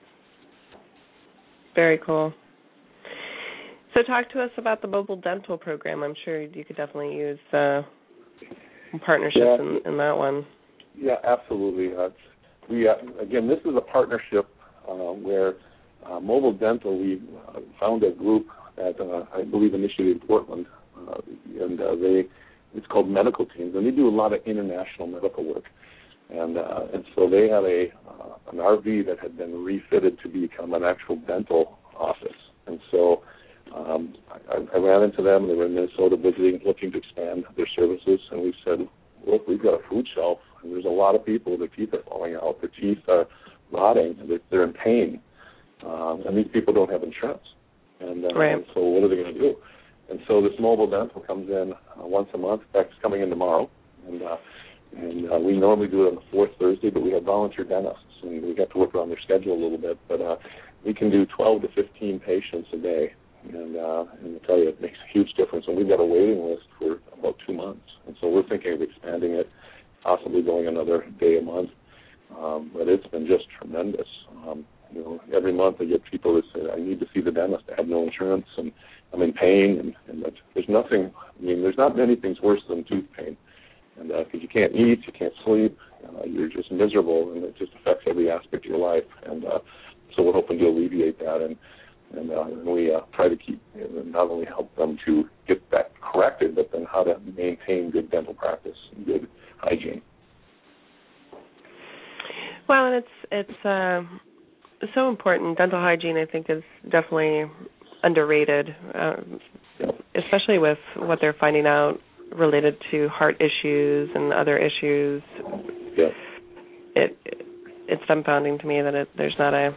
Speaker 2: Very cool. So talk to us about the mobile dental program. I'm sure you could definitely use uh, partnerships yeah. in, in that one.
Speaker 4: Yeah, absolutely. Uh, we uh, again, this is a partnership uh, where uh, Mobile Dental, we uh, found a group that uh, I believe initiated in Portland, uh, and uh, they it's called Medical Teams, and they do a lot of international medical work. And uh, and so they had a uh, an R V that had been refitted to become an actual dental office. And so um, I, I ran into them. They were in Minnesota visiting, looking to expand their services. And we said, look, we've got a food shelf, and there's a lot of people, their teeth are falling out, their teeth are rotting, they're, they're in pain. Um, and these people don't have insurance. And, uh,
Speaker 2: right.
Speaker 4: and so what are they going to do? And so this mobile dental comes in uh, once a month. In fact, it's coming in tomorrow. And uh, and uh, we normally do it on the fourth Thursday, but we have volunteer dentists, and we got to work around their schedule a little bit. But uh, we can do twelve to fifteen patients a day. And, uh, and I tell you, it makes a huge difference. And we've got a waiting list for about two months. And so we're thinking of expanding it, possibly going another day a month. Um, but it's been just tremendous. Um, you know, every month I get people that say, I need to see the dentist. I have no insurance, and I'm in pain. And, and that, there's nothing, I mean, there's not many things worse than tooth pain. And because uh, you can't eat, you can't sleep, uh, you're just miserable, and it just affects every aspect of your life. And uh, so we're hoping to alleviate that. And And, uh, and we uh, try to keep, you know, not only help them to get that corrected, but then how to maintain good dental practice and good hygiene.
Speaker 2: Well, and it's it's uh, so important. Dental hygiene, I think, is definitely underrated, uh, especially with what they're finding out related to heart issues and other issues.
Speaker 4: Yeah.
Speaker 2: It it's dumbfounding to me that it, there's not a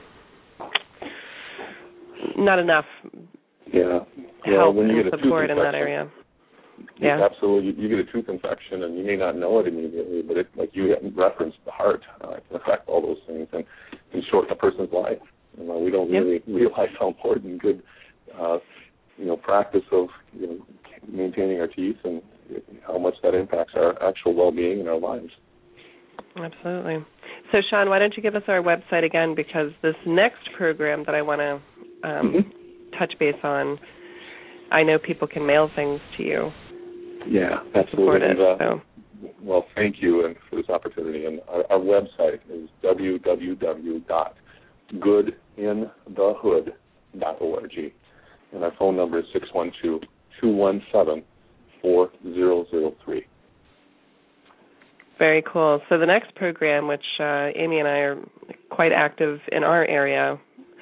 Speaker 2: Not enough
Speaker 4: yeah.
Speaker 2: help
Speaker 4: when you
Speaker 2: and
Speaker 4: get a
Speaker 2: support
Speaker 4: tooth
Speaker 2: in that area. Yeah,
Speaker 4: absolutely. You, you get a tooth infection, and you may not know it immediately, but it, like you referenced, the heart uh, can affect all those things and can shorten a person's life. You know, we don't
Speaker 2: yep.
Speaker 4: really realize how important good, uh, you know, practice of you know maintaining our teeth and how much that impacts our actual well-being in our lives.
Speaker 2: Absolutely. So, Sean, why don't you give us our website again, because this next program that I want to um, mm-hmm. touch base on, I know people can mail things to you.
Speaker 4: Yeah, absolutely.
Speaker 2: It,
Speaker 4: and, uh,
Speaker 2: so.
Speaker 4: Well, thank you and for this opportunity. And our, our website is w w w dot good in the hood dot org. And our phone number is six one two, two one seven, four zero zero three.
Speaker 2: Very cool. So the next program, which uh, Amy and I are quite active in our area,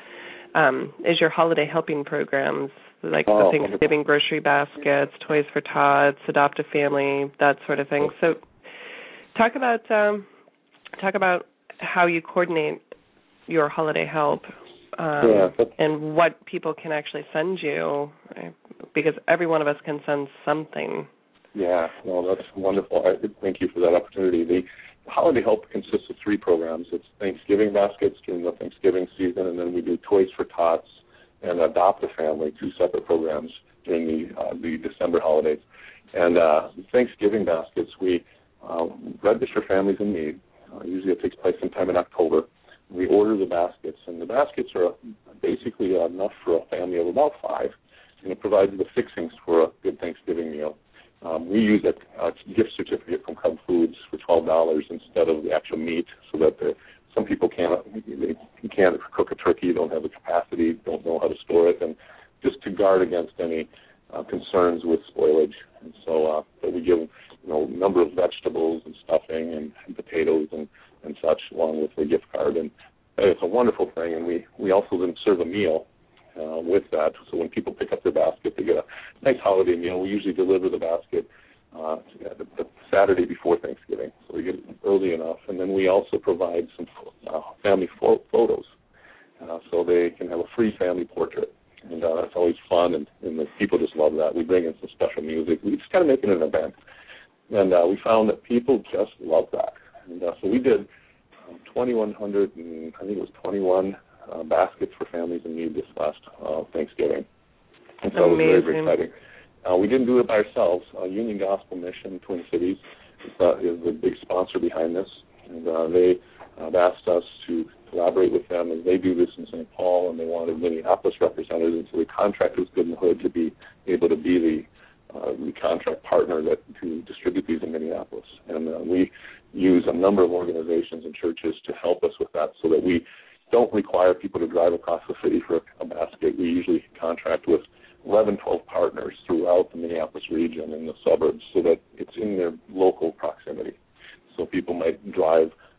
Speaker 2: um, is your holiday helping programs, like
Speaker 4: oh,
Speaker 2: the Thanksgiving grocery baskets, Toys for Tots, Adopt a Family, that sort of thing. So talk about um, talk about how you coordinate your holiday help um,
Speaker 4: yeah,
Speaker 2: and what people can actually send you, because every one of us can send something.
Speaker 4: Yeah, no, that's wonderful. I, thank you for that opportunity. The Holiday Help consists of three programs. It's Thanksgiving baskets during the Thanksgiving season, and then we do Toys for Tots and Adopt a Family, two separate programs during the uh, the December holidays. And uh, Thanksgiving baskets, we uh, register families in need. Uh, usually it takes place sometime in October. We order the baskets, and the baskets are basically enough for a family of about five, and it provides the fixings for a good Thanksgiving meal. Um, we use a, a gift certificate from Cub Foods for twelve dollars instead of the actual meat, so that the, some people can't they can't cook a turkey, don't have the capacity, don't know how to store it, and just to guard against any uh, concerns with spoilage. And so uh, but we give you know a number of vegetables and stuffing and, and potatoes and, and such along with the gift card, and it's a wonderful thing. And we, we also then serve a meal Uh, with that. So when people pick up their basket, they get a nice holiday meal. We usually deliver the basket uh, the, the Saturday before Thanksgiving, so we get it early enough. And then we also provide some uh, family fo- photos, uh, so they can have a free family portrait. And uh, that's always fun, and, and the people just love that. We bring in some special music. We just kind of make it an event. And uh, we found that people just love that. And uh, so we did um, twenty-one hundred, and I think it was twenty-one Uh, baskets for families in need this last uh, Thanksgiving. And so
Speaker 2: Amazing.
Speaker 4: it was very, very exciting. Uh, we didn't do it by ourselves. Uh, Union Gospel Mission, Twin Cities, is, uh, is the big sponsor behind this. And uh, they uh, asked us to collaborate with them, as they do this in Saint Paul, and they wanted Minneapolis representatives, and so we contracted with Good in the Hood to be able to be the, uh, the contract partner that to distribute these in Minneapolis. And uh, we use a number of organizations and churches to help us with that, so that we don't require people to drive across the city for a basket. We usually contract with eleven, twelve partners throughout the Minneapolis region and the suburbs, so that it's in their local proximity. So people might drive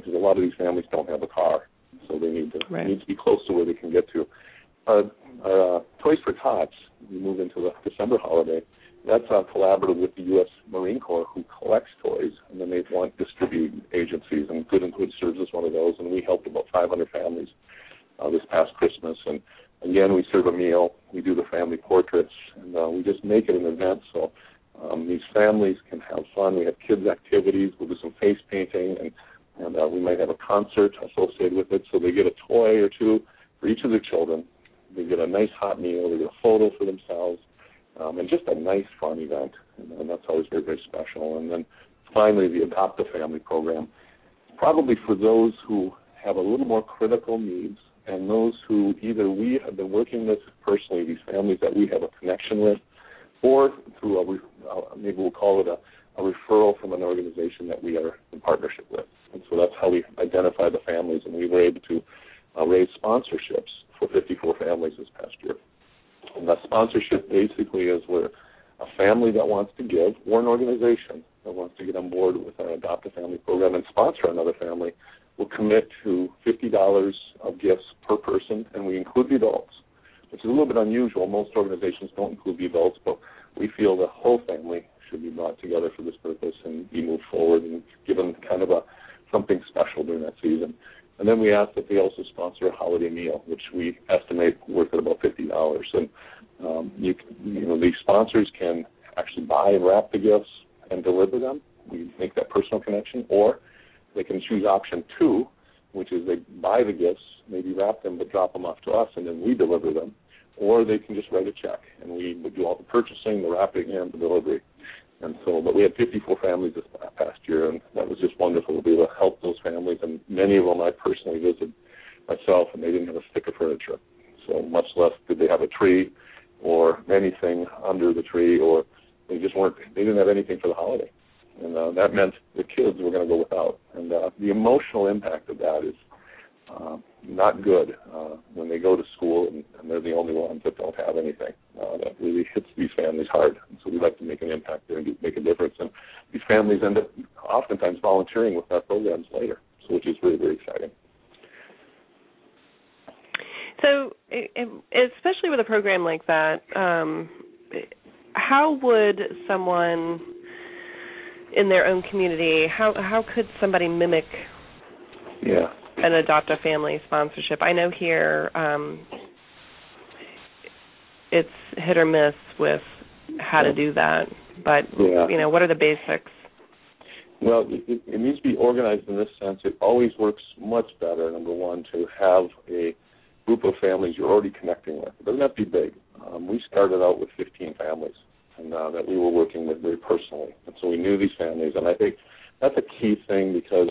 Speaker 4: because a lot of these families don't have a car, so they need to
Speaker 2: right.
Speaker 4: need to be close to where they can get to. Our, our uh, Toys for Tots, we move into the December holiday. That's uh, collaborative with the U S Marine Corps, who collects toys, and then they want distributing agencies, and Good and Good serves as one of those, and we helped about five hundred families uh, this past Christmas. And again, we serve a meal, we do the family portraits, and uh, we just make it an event so um, these families can have fun. We have kids' activities, we'll do some face painting, and, and uh, we might have a concert associated with it, so they get a toy or two for each of their children. They get a nice hot meal, they get a photo for themselves, Um, and just a nice, fun event, and, and that's always very, very special. And then finally, the Adopt a Family program, probably for those who have a little more critical needs and those who either we have been working with personally, these families that we have a connection with, or through a, uh, maybe we'll call it a, a referral from an organization that we are in partnership with. And so that's how we identify the families, and we were able to uh, raise sponsorships for fifty-four families this past year. And that sponsorship basically is where a family that wants to give, or an organization that wants to get on board with our Adopt a Family program and sponsor another family, will commit to fifty dollars of gifts per person, and we include the adults, which is a little bit unusual. Most organizations don't include the adults, but we feel the whole family should be brought together for this purpose and be moved forward and given kind of a something special during that season. And then we ask that they also sponsor a holiday meal, which we estimate worth at about fifty dollars. And um, you, you know, these sponsors can actually buy and wrap the gifts and deliver them. We make that personal connection. Or they can choose option two, which is they buy the gifts, maybe wrap them, but drop them off to us, and then we deliver them. Or they can just write a check, and we would do all the purchasing, the wrapping, and the delivery. And so, but we had fifty-four families this past year, and that was just wonderful to be able to help those families. And many of them I personally visited myself, and they didn't have a stick of furniture. So much less did they have a tree or anything under the tree, or they just weren't, they didn't have anything for the holiday. And uh, that meant the kids were going to go without. And uh, the emotional impact of that is uh, not good uh, when they go to school and, and they're the only ones that don't have anything. Uh, that really hits these families hard. And so we'd like to make an impact there and do, make a difference. And these families end up oftentimes volunteering with our programs later, so which is really, very exciting.
Speaker 2: So, especially with a program like that, um, how would someone in their own community, how how could somebody mimic
Speaker 4: yeah.
Speaker 2: an Adopt a Family sponsorship? I know here um, it's hit or miss with how to do that, but
Speaker 4: yeah.
Speaker 2: you know, what are the basics?
Speaker 4: Well, it, it needs to be organized in this sense. It always works much better, number one, to have a group of families you're already connecting with. It doesn't have to be big. Um, we started out with fifteen families, and uh, that we were working with very personally. And so we knew these families, and I think that's a key thing because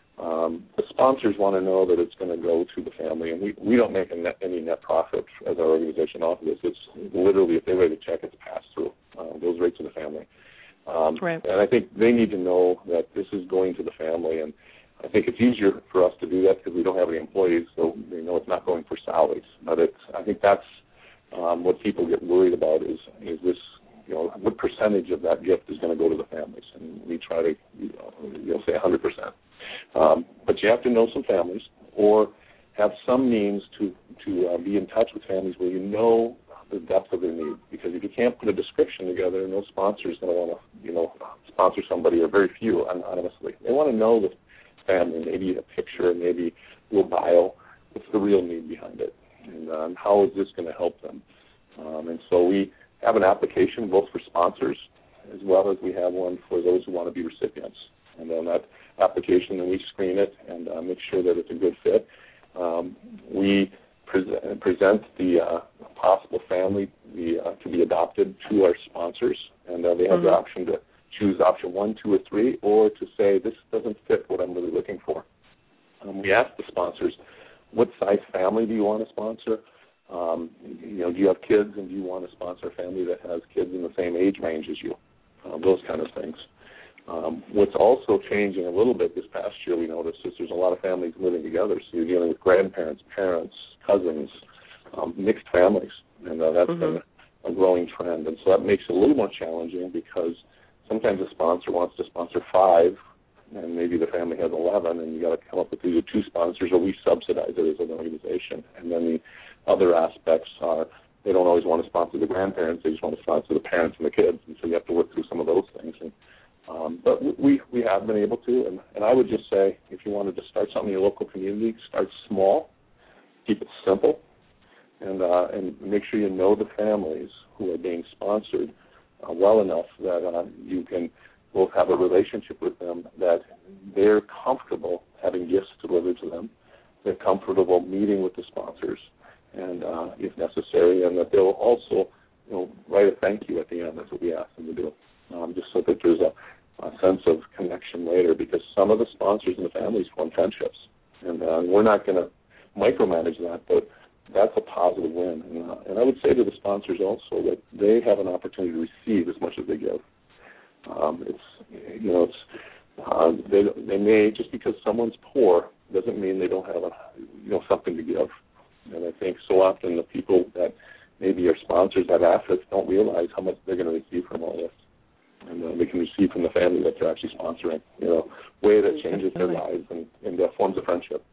Speaker 4: um, the sponsors want to know that it's going to go to the family, and we, we don't make a net, any net profit as our organization off of this. It's literally, if they write a check, it's passed through. Uh, goes right to the family. Um,
Speaker 2: right.
Speaker 4: And I think they need to know that this is going to the family, and I think it's easier for us to do that because we don't have any employees, so they know it's not going for salaries. But it's, I think that's um, what people get worried about is is this, you know, what percentage of that gift is going to go to the families, and we try to, you know, you'll say one hundred percent. Um, but you have to know some families or have some means to to uh, be in touch with families where you know the depth of their need. Because if you can't put a description together, no sponsor is going to want to, you know, sponsor somebody, or very few anonymously. They want to know the family, maybe a picture, maybe a little bio. What's the real need behind it, and um, how is this going to help them? Um, and so we have an application both for sponsors as well as we have one for those who want to be recipients. And on that application, then we screen it and uh, make sure that it's a good fit. Um, we present, present the uh, possible family the, uh, to be adopted to our sponsors, and uh, they have mm-hmm. the option to choose option one, two, or three, or to say this doesn't fit what I'm really looking for. Um, we ask the sponsors, what size family do you want to sponsor? Um, you know, do you have kids, and do you want to sponsor a family that has kids in the same age range as you? Um, those kind of things. Um, what's also changing a little bit this past year, we noticed, is there's a lot of families living together. So you're dealing with grandparents, parents, cousins, um, mixed families, and uh, that's mm-hmm. been a growing trend. And so that makes it a little more challenging because sometimes a sponsor wants to sponsor five and maybe the family has eleven, and you got to come up with either two sponsors, or we subsidize it as an organization. And then the other aspects are they don't always want to sponsor the grandparents; they just want to sponsor the parents and the kids, and so you have to work through some of those things. And, um, but we we have been able to, and, and I would just say, if you wanted to start something in your local community, start small, keep it simple, and uh, and make sure you know the families who are being sponsored uh, well enough that uh, you can both have a relationship with them, that they're comfortable having gifts delivered to them, they're comfortable meeting with the sponsors, and uh, if necessary, and that they'll also, you know, write a thank you at the end. That's what we ask them to do, um, just so that there's a, a sense of connection later, because some of the sponsors and the families form friendships, and uh, we're not going to micromanage that, but that's a positive win. And, uh, and I would say to the sponsors also that they have an opportunity to receive as much as they give. Um, it's, you know, it's, uh, they, they may, just because someone's poor doesn't mean they don't have a, you know, something to give. And I think so often the people that maybe are sponsors have assets don't realize how much they're going to receive from all this. And uh, they can receive from the family that they're actually sponsoring, you know, way that changes their lives and, and uh, forms a friendship.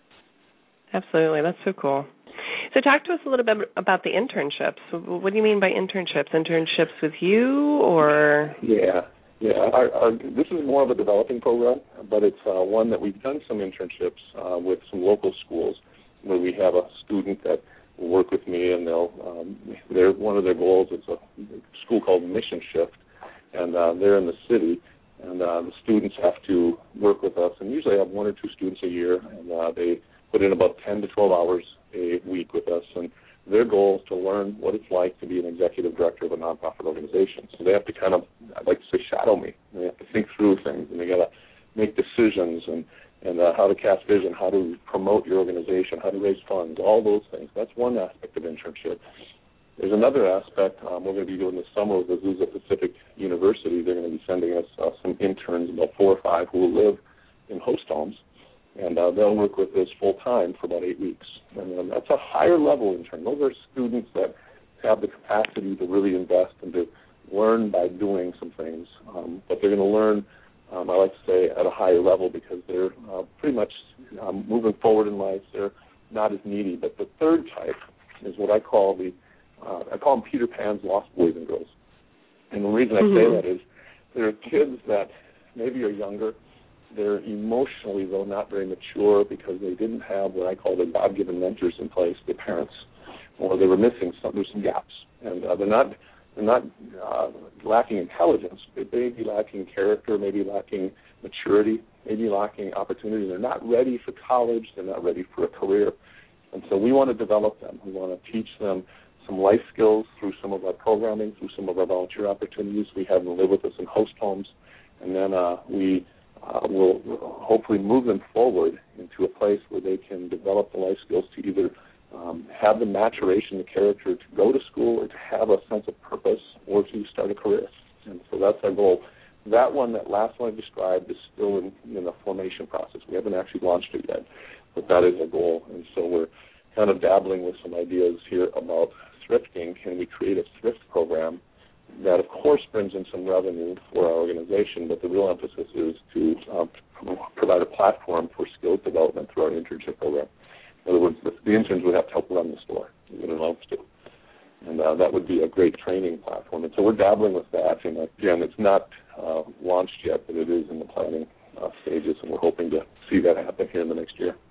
Speaker 2: Absolutely. That's so cool. So talk to us a little bit about the internships. What do you mean by internships? Internships with you, or?
Speaker 4: Yeah, yeah. Our, our, this is more of a developing program, but it's uh, one that we've done some internships uh, with some local schools, where we have a student that will work with me, and they'll. Um, they're one of their goals is a school called Mission Shift, and uh, they're in the city, and uh, the students have to work with us, and usually I have one or two students a year, and uh, they put in about ten to twelve hours a week with us, and their goal is to learn what it's like to be an executive director of a nonprofit organization. So they have to kind of, I'd like to say, shadow me. They have to think through things, and they got to make decisions, and and uh, how to cast vision, how to promote your organization, how to raise funds, all those things. That's one aspect of internship. There's another aspect um, we're going to be doing this summer with Azusa Pacific University. They're going to be sending us uh, some interns, about four or five, who will live in host homes. And uh, they'll work with us full-time for about eight weeks. And uh, that's a higher-level intern. Those are students that have the capacity to really invest and to learn by doing some things. Um, but they're going to learn, um, I like to say, at a higher level, because they're uh, pretty much um, moving forward in life. They're not as needy. But the third type is what I call the, uh, I call them Peter Pan's lost boys and girls. And the reason I
Speaker 2: Mm-hmm.
Speaker 4: say that is there are kids that maybe are younger. They're emotionally, though, not very mature, because they didn't have what I call the God-given mentors in place, their parents, or they were missing some. There's some gaps, and uh, they're not they're not uh, lacking intelligence. They may be lacking character, maybe lacking maturity, maybe lacking opportunity. They're not ready for college. They're not ready for a career, and so we want to develop them. We want to teach them some life skills through some of our programming, through some of our volunteer opportunities. We have them live with us in host homes, and then uh, we. Uh, will hopefully move them forward into a place where they can develop the life skills to either um, have the maturation, the character to go to school, or to have a sense of purpose, or to start a career. And so that's our goal. That one, that last one I described, is still in, in the formation process. We haven't actually launched it yet, but that is our goal. And so we're kind of dabbling with some ideas here about thrifting. Can we create a thrift program that, of course, brings in some revenue for our organization, but the real emphasis is to um, provide a platform for skills development through our internship program. In other words, the, the interns would have to help run the store, even in to. And uh, that would be a great training platform. And so we're dabbling with that. And, again, it's not uh, launched yet, but it is in the planning uh, stages, and we're hoping to see that happen here in the next year.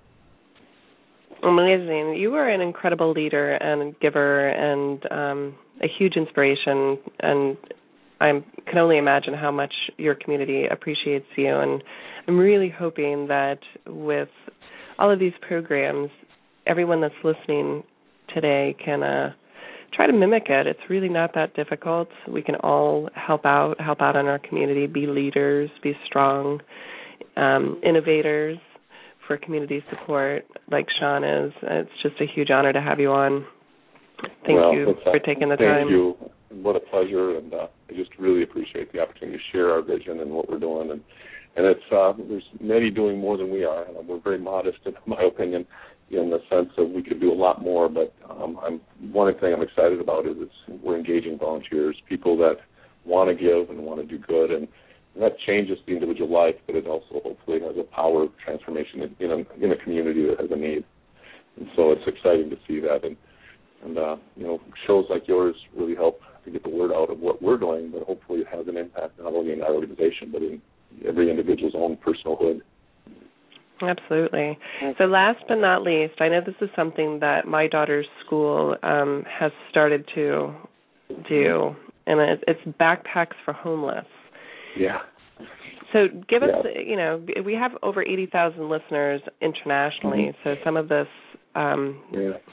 Speaker 2: Amazing. You are an incredible leader and giver, and um, a huge inspiration, and I can only imagine how much your community appreciates you. And I'm really hoping that with all of these programs, everyone that's listening today can uh, try to mimic it. It's really not that difficult. We can all help out, help out in our community, be leaders, be strong, um, innovators for community support like Sean is. It's just a huge honor to have you on. Thank
Speaker 4: well,
Speaker 2: you for taking the
Speaker 4: thank
Speaker 2: time.
Speaker 4: Thank you. What a pleasure, and uh, I just really appreciate the opportunity to share our vision and what we're doing. And, and it's uh, there's many doing more than we are. And we're very modest, in my opinion, in the sense that we could do a lot more. But um, I'm, one thing I'm excited about is it's, we're engaging volunteers, people that want to give and want to do good. And And that changes the individual life, but it also hopefully has a power of transformation in, in, a, in a community that has a need. And so it's exciting to see that. And, and uh, you know, shows like yours really help to get the word out of what we're doing, but hopefully it has an impact not only in our organization, but in every individual's own personalhood.
Speaker 2: Absolutely. So last but not least, I know this is something that my daughter's school um, has started to do, and it's backpacks for homeless.
Speaker 4: Yeah.
Speaker 2: So give us,
Speaker 4: yeah.
Speaker 2: you know, we have over eighty thousand listeners internationally, mm-hmm. so some of this um,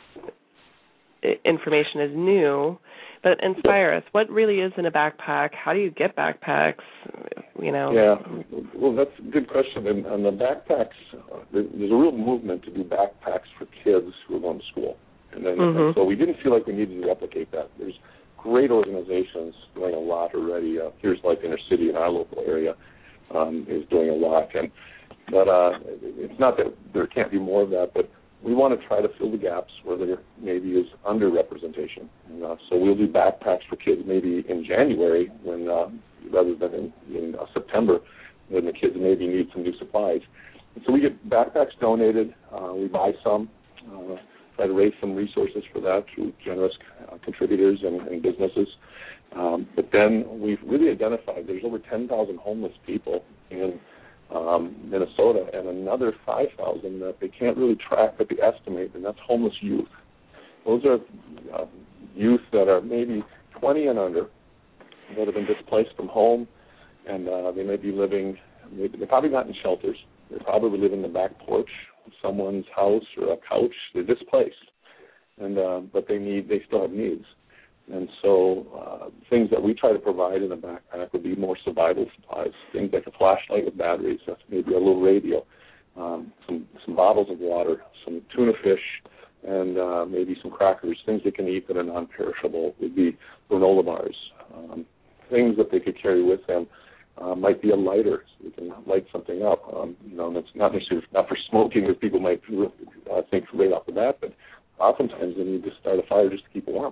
Speaker 2: yeah. information is new, but inspire us. What really is in a backpack? How do you get backpacks? You know.
Speaker 4: Yeah, well, that's a good question. And, and the backpacks, uh, there's a real movement to do backpacks for kids who are going to school. And then mm-hmm. and so we didn't feel like we needed to replicate that. There's great organizations doing a lot already. Uh, Here's Life Inner City in our local area um, is doing a lot. And but uh, it's not that there can't be more of that, but we want to try to fill the gaps where there maybe is underrepresentation. And, uh, so we'll do backpacks for kids maybe in January when uh, rather than in, in uh, September when the kids maybe need some new supplies. And so we get backpacks donated. Uh, we buy some. Uh, try to raise some resources for that through generous uh, contributors and, and businesses. Um, but then we've really identified there's over ten thousand homeless people in um, Minnesota and another five thousand that they can't really track, but they estimate, and that's homeless youth. Those are uh, youth that are maybe twenty and under that have been displaced from home, and uh, they may be living, they're probably not in shelters. They probably live in the back porch of someone's house or a couch. They're displaced, and uh, but they need, they still have needs. And so uh, things that we try to provide in a backpack would be more survival supplies, things like a flashlight with batteries, that's maybe a little radio, um, some, some bottles of water, some tuna fish, and uh, maybe some crackers, things they can eat that are non-perishable would be granola bars, um, things that they could carry with them. Uh, might be a lighter, so we can light something up. Um, you know, that's not necessarily not for smoking, as people might uh, think right off the bat, but oftentimes they need to start a fire just to keep warm.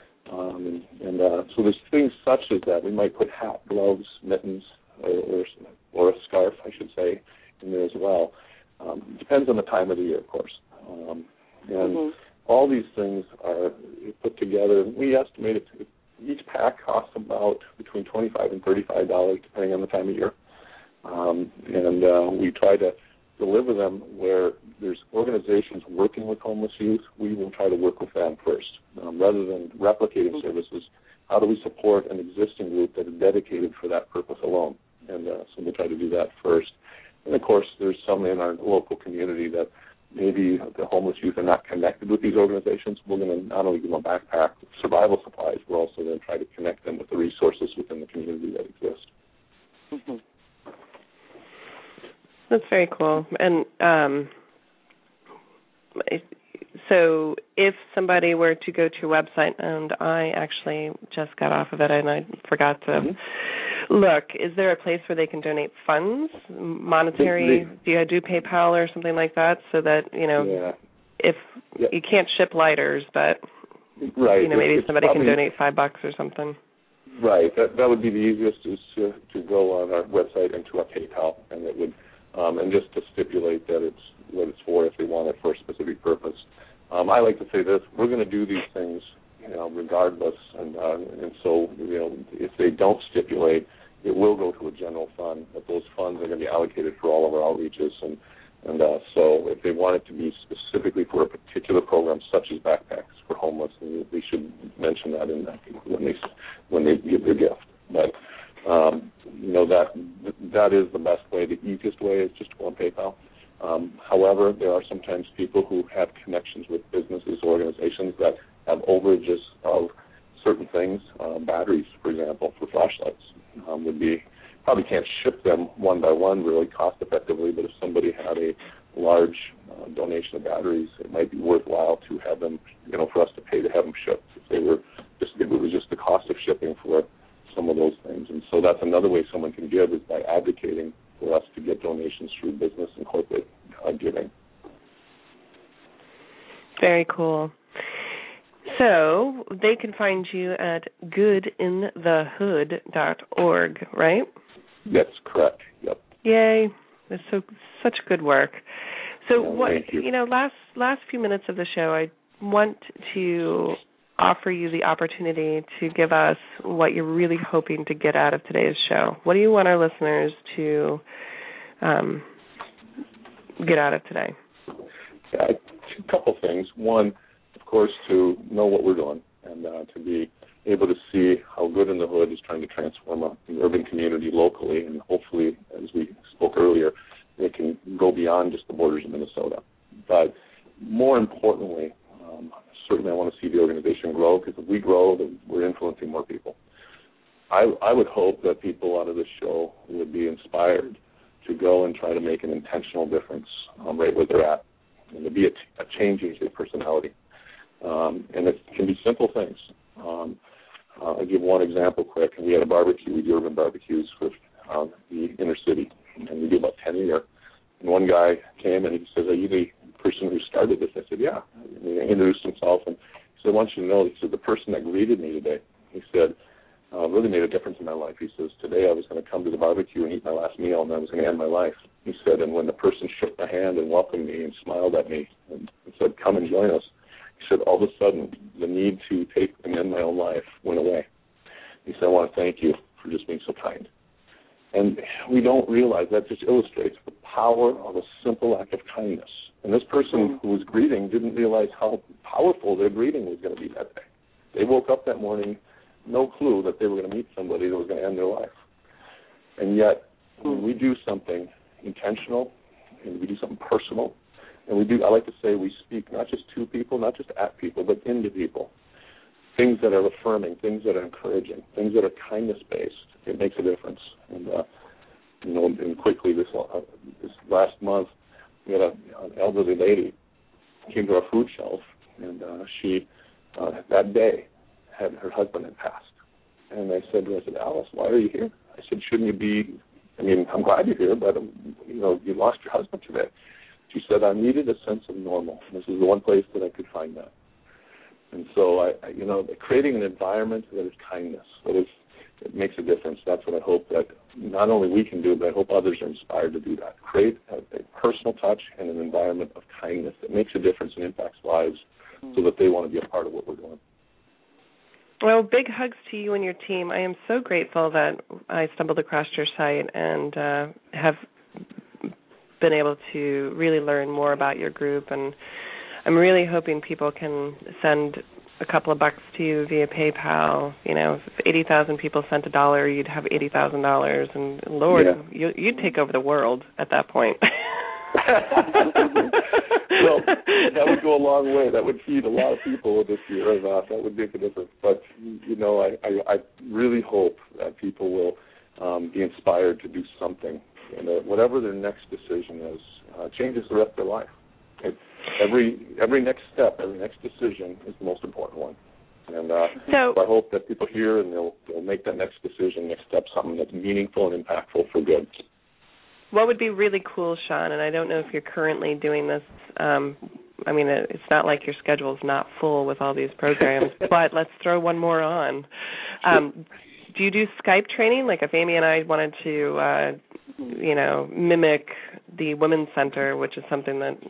Speaker 4: Um, and and uh, so there's things such as that. We might put hat, gloves, mittens, or, or, or a scarf, I should say, in there as well. Um, it depends on the time of the year, of course. Um, and mm-hmm. all these things are put together. We estimate it. Each pack costs about between twenty-five dollars and thirty-five dollars, depending on the time of year. Um, and uh, we try to deliver them where there's organizations working with homeless youth. We will try to work with them first. Um, rather than replicating services, how do we support an existing group that is dedicated for that purpose alone? And uh, so we try to do that first. And, of course, there's some in our local community that maybe the homeless youth are not connected with these organizations. We're going to not only give them a backpack with survival supplies, we're also going to try to connect them with the resources within the community that exist.
Speaker 3: Mm-hmm.
Speaker 2: That's very cool. And um, so if somebody were to go to your website, and I actually just got off of it and I forgot to mm-hmm. look, is there a place where they can donate funds, monetary? They, do you do PayPal or something like that so that, you know, yeah. if yeah. you can't ship lighters, but,
Speaker 4: right.
Speaker 2: you know, maybe
Speaker 4: it's
Speaker 2: somebody
Speaker 4: probably,
Speaker 2: can donate five bucks or something?
Speaker 4: Right. That that would be the easiest is to, to go on our website and to our PayPal, and it would Um, and just to stipulate that it's what it's for if they want it for a specific purpose. Um, I like to say this, we're going to do these things, you know, regardless, and uh, and so, you know, if they don't stipulate, it will go to a general fund, but those funds are going to be allocated for all of our outreaches, and, and uh, so if they want it to be specifically for a particular program, such as backpacks for homeless, they should mention that in that when they, when they give their gift. But Um, you know, that that is the best way. The easiest way is just to go on PayPal. Um, however, there are sometimes people who have connections with businesses, organizations that have overages of certain things. Uh, batteries, for example, for flashlights um, would be, probably can't ship them one by one really cost effectively, but if somebody had a large uh, donation of batteries, it might be worthwhile to have them, you know, for us to pay to have them shipped. If they were just, if it was just the cost of shipping for some of those things. And so that's another way someone can give is by advocating for us to get donations through business and corporate uh, giving.
Speaker 2: Very cool. So they can find you at good in the hood dot org, right?
Speaker 4: That's correct. Yep.
Speaker 2: Yay! It's so such good work. So,
Speaker 4: Yeah,
Speaker 2: what
Speaker 4: thank you.
Speaker 2: you know, last last few minutes of the show, I want to offer you the opportunity to give us what you're really hoping to get out of today's show. What do you want our listeners to um, get out of today?
Speaker 4: Yeah, a couple things. One, of course, to know what we're doing and uh, to be able to see how Good in the Hood is trying to transform a, an urban community locally, and hopefully, as we spoke earlier, it can go beyond just the borders of Minnesota. But more importantly, um, certainly I want to see the organization grow, because if we grow, then we're influencing more people. I, I would hope that people out of this show would be inspired to go and try to make an intentional difference um, right where they're at, and to be a, t- a change in their personality. Um, and it can be simple things. Um, uh, I'll give one example quick. We had a barbecue. We do urban barbecues for um, the inner city, and we do about ten a year. And one guy came and he says, "Are you the person who started this?" I said, "Yeah." And he introduced himself, and he said, "I want you to know," he said, "the person that greeted me today," he said, uh, really made a difference in my life. He says, "Today I was going to come to the barbecue and eat my last meal, and I was going to end my life." He said, "And when the person shook my hand and welcomed me and smiled at me and said, 'Come and join us,' he said, all of a sudden the need to take and end my own life went away." He said, "I want to thank you for just being so kind." And we don't realize that just illustrates the power of a simple act of kindness. And this person who was greeting didn't realize how powerful their greeting was going to be that day. They woke up that morning, no clue that they were going to meet somebody that was going to end their life. And yet, when we do something intentional, and we do something personal, and we do, I like to say we speak not just to people, not just at people, but into people. Things that are affirming, things that are encouraging, things that are kindness-based, it makes a difference. And, uh, you know, and quickly this uh, this last month, we had a, an elderly lady came to our food shelf, and uh, she, uh, that day, had her husband had passed. And I said to her, I said, "Alice, why are you here?" I said, "Shouldn't you be, I mean, I'm glad you're here, but, um, you know, you lost your husband today." She said, "I needed a sense of normal. This is the one place that I could find that." And so, I, I you know, creating an environment that is kindness, that is, it makes a difference. That's what I hope that not only we can do, but I hope others are inspired to do that. Create a, a personal touch and an environment of kindness that makes a difference and impacts lives, so that they want to be a part of what we're doing.
Speaker 2: Well, big hugs to you and your team. I am so grateful that I stumbled across your site and uh, have been able to really learn more about your group, and I'm really hoping people can send a couple of bucks to you via PayPal. You know, if eighty thousand people sent a dollar, you'd have eighty thousand dollars, and Lord,
Speaker 4: yeah.
Speaker 2: you, you'd take over the world at that point.
Speaker 4: Well, that would go a long way. That would feed a lot of people this year, and uh, that would make a difference. But, you know, I, I, I really hope that people will um, be inspired to do something, and uh, whatever their next decision is, uh, changes the rest of their life. It, every every next step, every next decision is the most important one. And uh,
Speaker 2: so,
Speaker 4: so I hope that people hear and they'll, they'll make that next decision, next step, something that's meaningful and impactful for good.
Speaker 2: What would be really cool, Sean, and I don't know if you're currently doing this, um, I mean, it's not like your schedule is not full with all these programs, but let's throw one more on. Um, do you do Skype training? Like if Amy and I wanted to, uh, you know, mimic the Women's Center, which is something that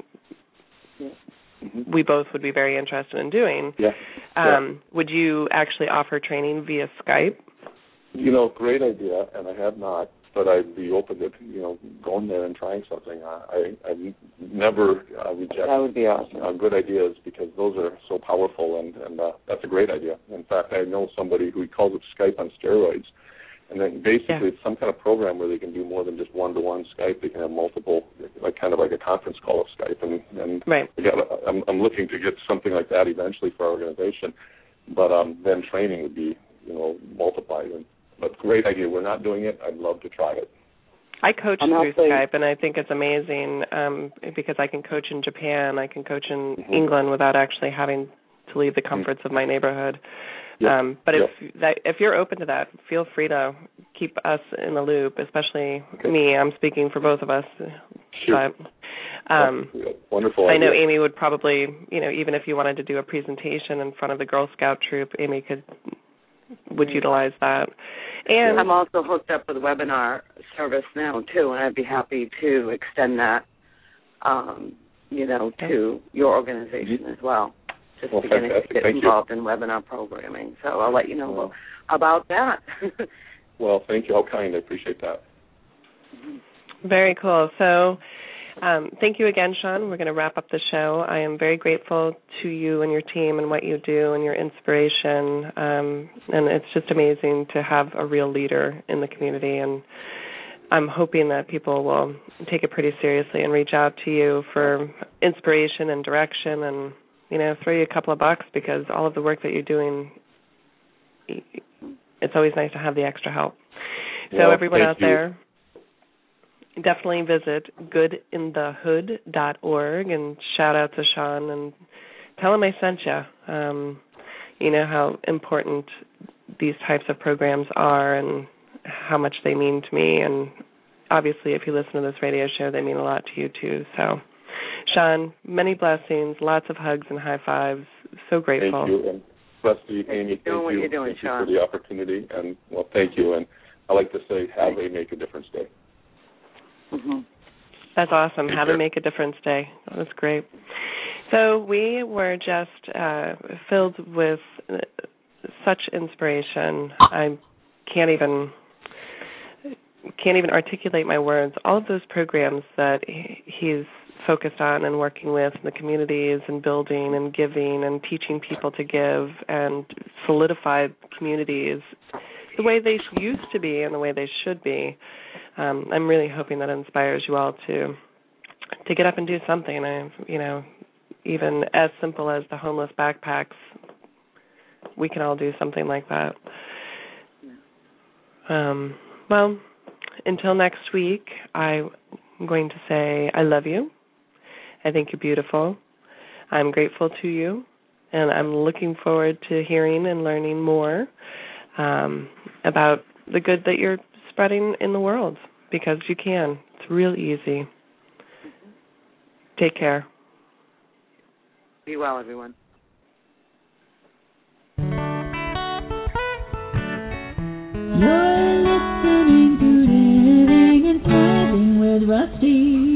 Speaker 2: we both would be very interested in doing,
Speaker 4: yeah.
Speaker 2: Um,
Speaker 4: yeah.
Speaker 2: would you actually offer training via Skype?
Speaker 4: You know, great idea, and I have not. But I'd be open to, you know, going there and trying something. I I never uh, reject
Speaker 3: that would be awesome.
Speaker 4: uh, good ideas, because those are so powerful, and, and uh, that's a great idea. In fact, I know somebody who calls it Skype on steroids, and then basically yeah. it's some kind of program where they can do more than just one-to-one Skype. They can have multiple, like kind of like a conference call of Skype. And, and
Speaker 2: right.
Speaker 4: we got, I'm, I'm looking to get something like that eventually for our organization. But um, then training would be, you know, multiplied. And, But great idea. We're not doing it. I'd love to try it.
Speaker 2: I coach
Speaker 3: I'm
Speaker 2: through
Speaker 3: saying,
Speaker 2: Skype, and I think it's amazing um, because I can coach in Japan. I can coach in
Speaker 4: mm-hmm.
Speaker 2: England without actually having to leave the comforts mm-hmm. of my neighborhood.
Speaker 4: Yep.
Speaker 2: Um, but
Speaker 4: yep.
Speaker 2: if that, if you're open to that, feel free to keep us in the loop, especially
Speaker 4: okay.
Speaker 2: me. I'm speaking for both of us.
Speaker 4: Sure.
Speaker 2: But, um,
Speaker 4: wonderful.
Speaker 2: I know
Speaker 4: idea.
Speaker 2: Amy would probably, you know, even if you wanted to do a presentation in front of the Girl Scout troop, Amy could would utilize that. And
Speaker 3: I'm also hooked up with a webinar service now, too, and I'd be happy to extend that, um, you know, to your organization as well, just
Speaker 4: well,
Speaker 3: to get, get involved
Speaker 4: you.
Speaker 3: in webinar programming. So I'll let you know well, about that.
Speaker 4: Well, thank you. How kind. I appreciate that.
Speaker 2: Very cool. So um, thank you again, Sean. We're going to wrap up the show. I am very grateful to you and your team and what you do and your inspiration. Um, and it's just amazing to have a real leader in the community. And I'm hoping that people will take it pretty seriously and reach out to you for inspiration and direction and, you know, throw you a couple of bucks, because all of the work that you're doing, it's always nice to have the extra help. So
Speaker 4: well,
Speaker 2: everyone out
Speaker 4: you.
Speaker 2: there, definitely visit good in the hood dot org and shout out to Sean and tell him I sent you. Um, you know how important these types of programs are and how much they mean to me. And obviously, if you listen to this radio show, they mean a lot to you too. So, Sean, many blessings, lots of hugs and high fives. So grateful.
Speaker 4: Thank you. And Rusty, Amy, thank
Speaker 3: doing what
Speaker 4: you.
Speaker 3: You're doing,
Speaker 4: thank
Speaker 3: Sean.
Speaker 4: you for the opportunity. And, well, thank you. And I like to say, have a Make a Difference Day.
Speaker 3: Mm-hmm.
Speaker 2: That's awesome.
Speaker 4: Take
Speaker 2: Have
Speaker 4: care.
Speaker 2: a Make a Difference Day. That's great. So we were just uh, filled with such inspiration. I can't even can't even articulate my words. All of those programs that he's focused on and working with in the communities and building and giving and teaching people to give and solidify communities the way they used to be and the way they should be. Um, I'm really hoping that inspires you all to to get up and do something. I, you know, even as simple as the homeless backpacks, we can all do something like that. Um, well, until next week, I'm going to say I love you. I think you're beautiful. I'm grateful to you, and I'm looking forward to hearing and learning more um, about the good that you're spreading in the world, because you can. It's real easy. Take care.
Speaker 3: Be well, everyone.
Speaker 1: You're listening to Living and Thriving with Rusty.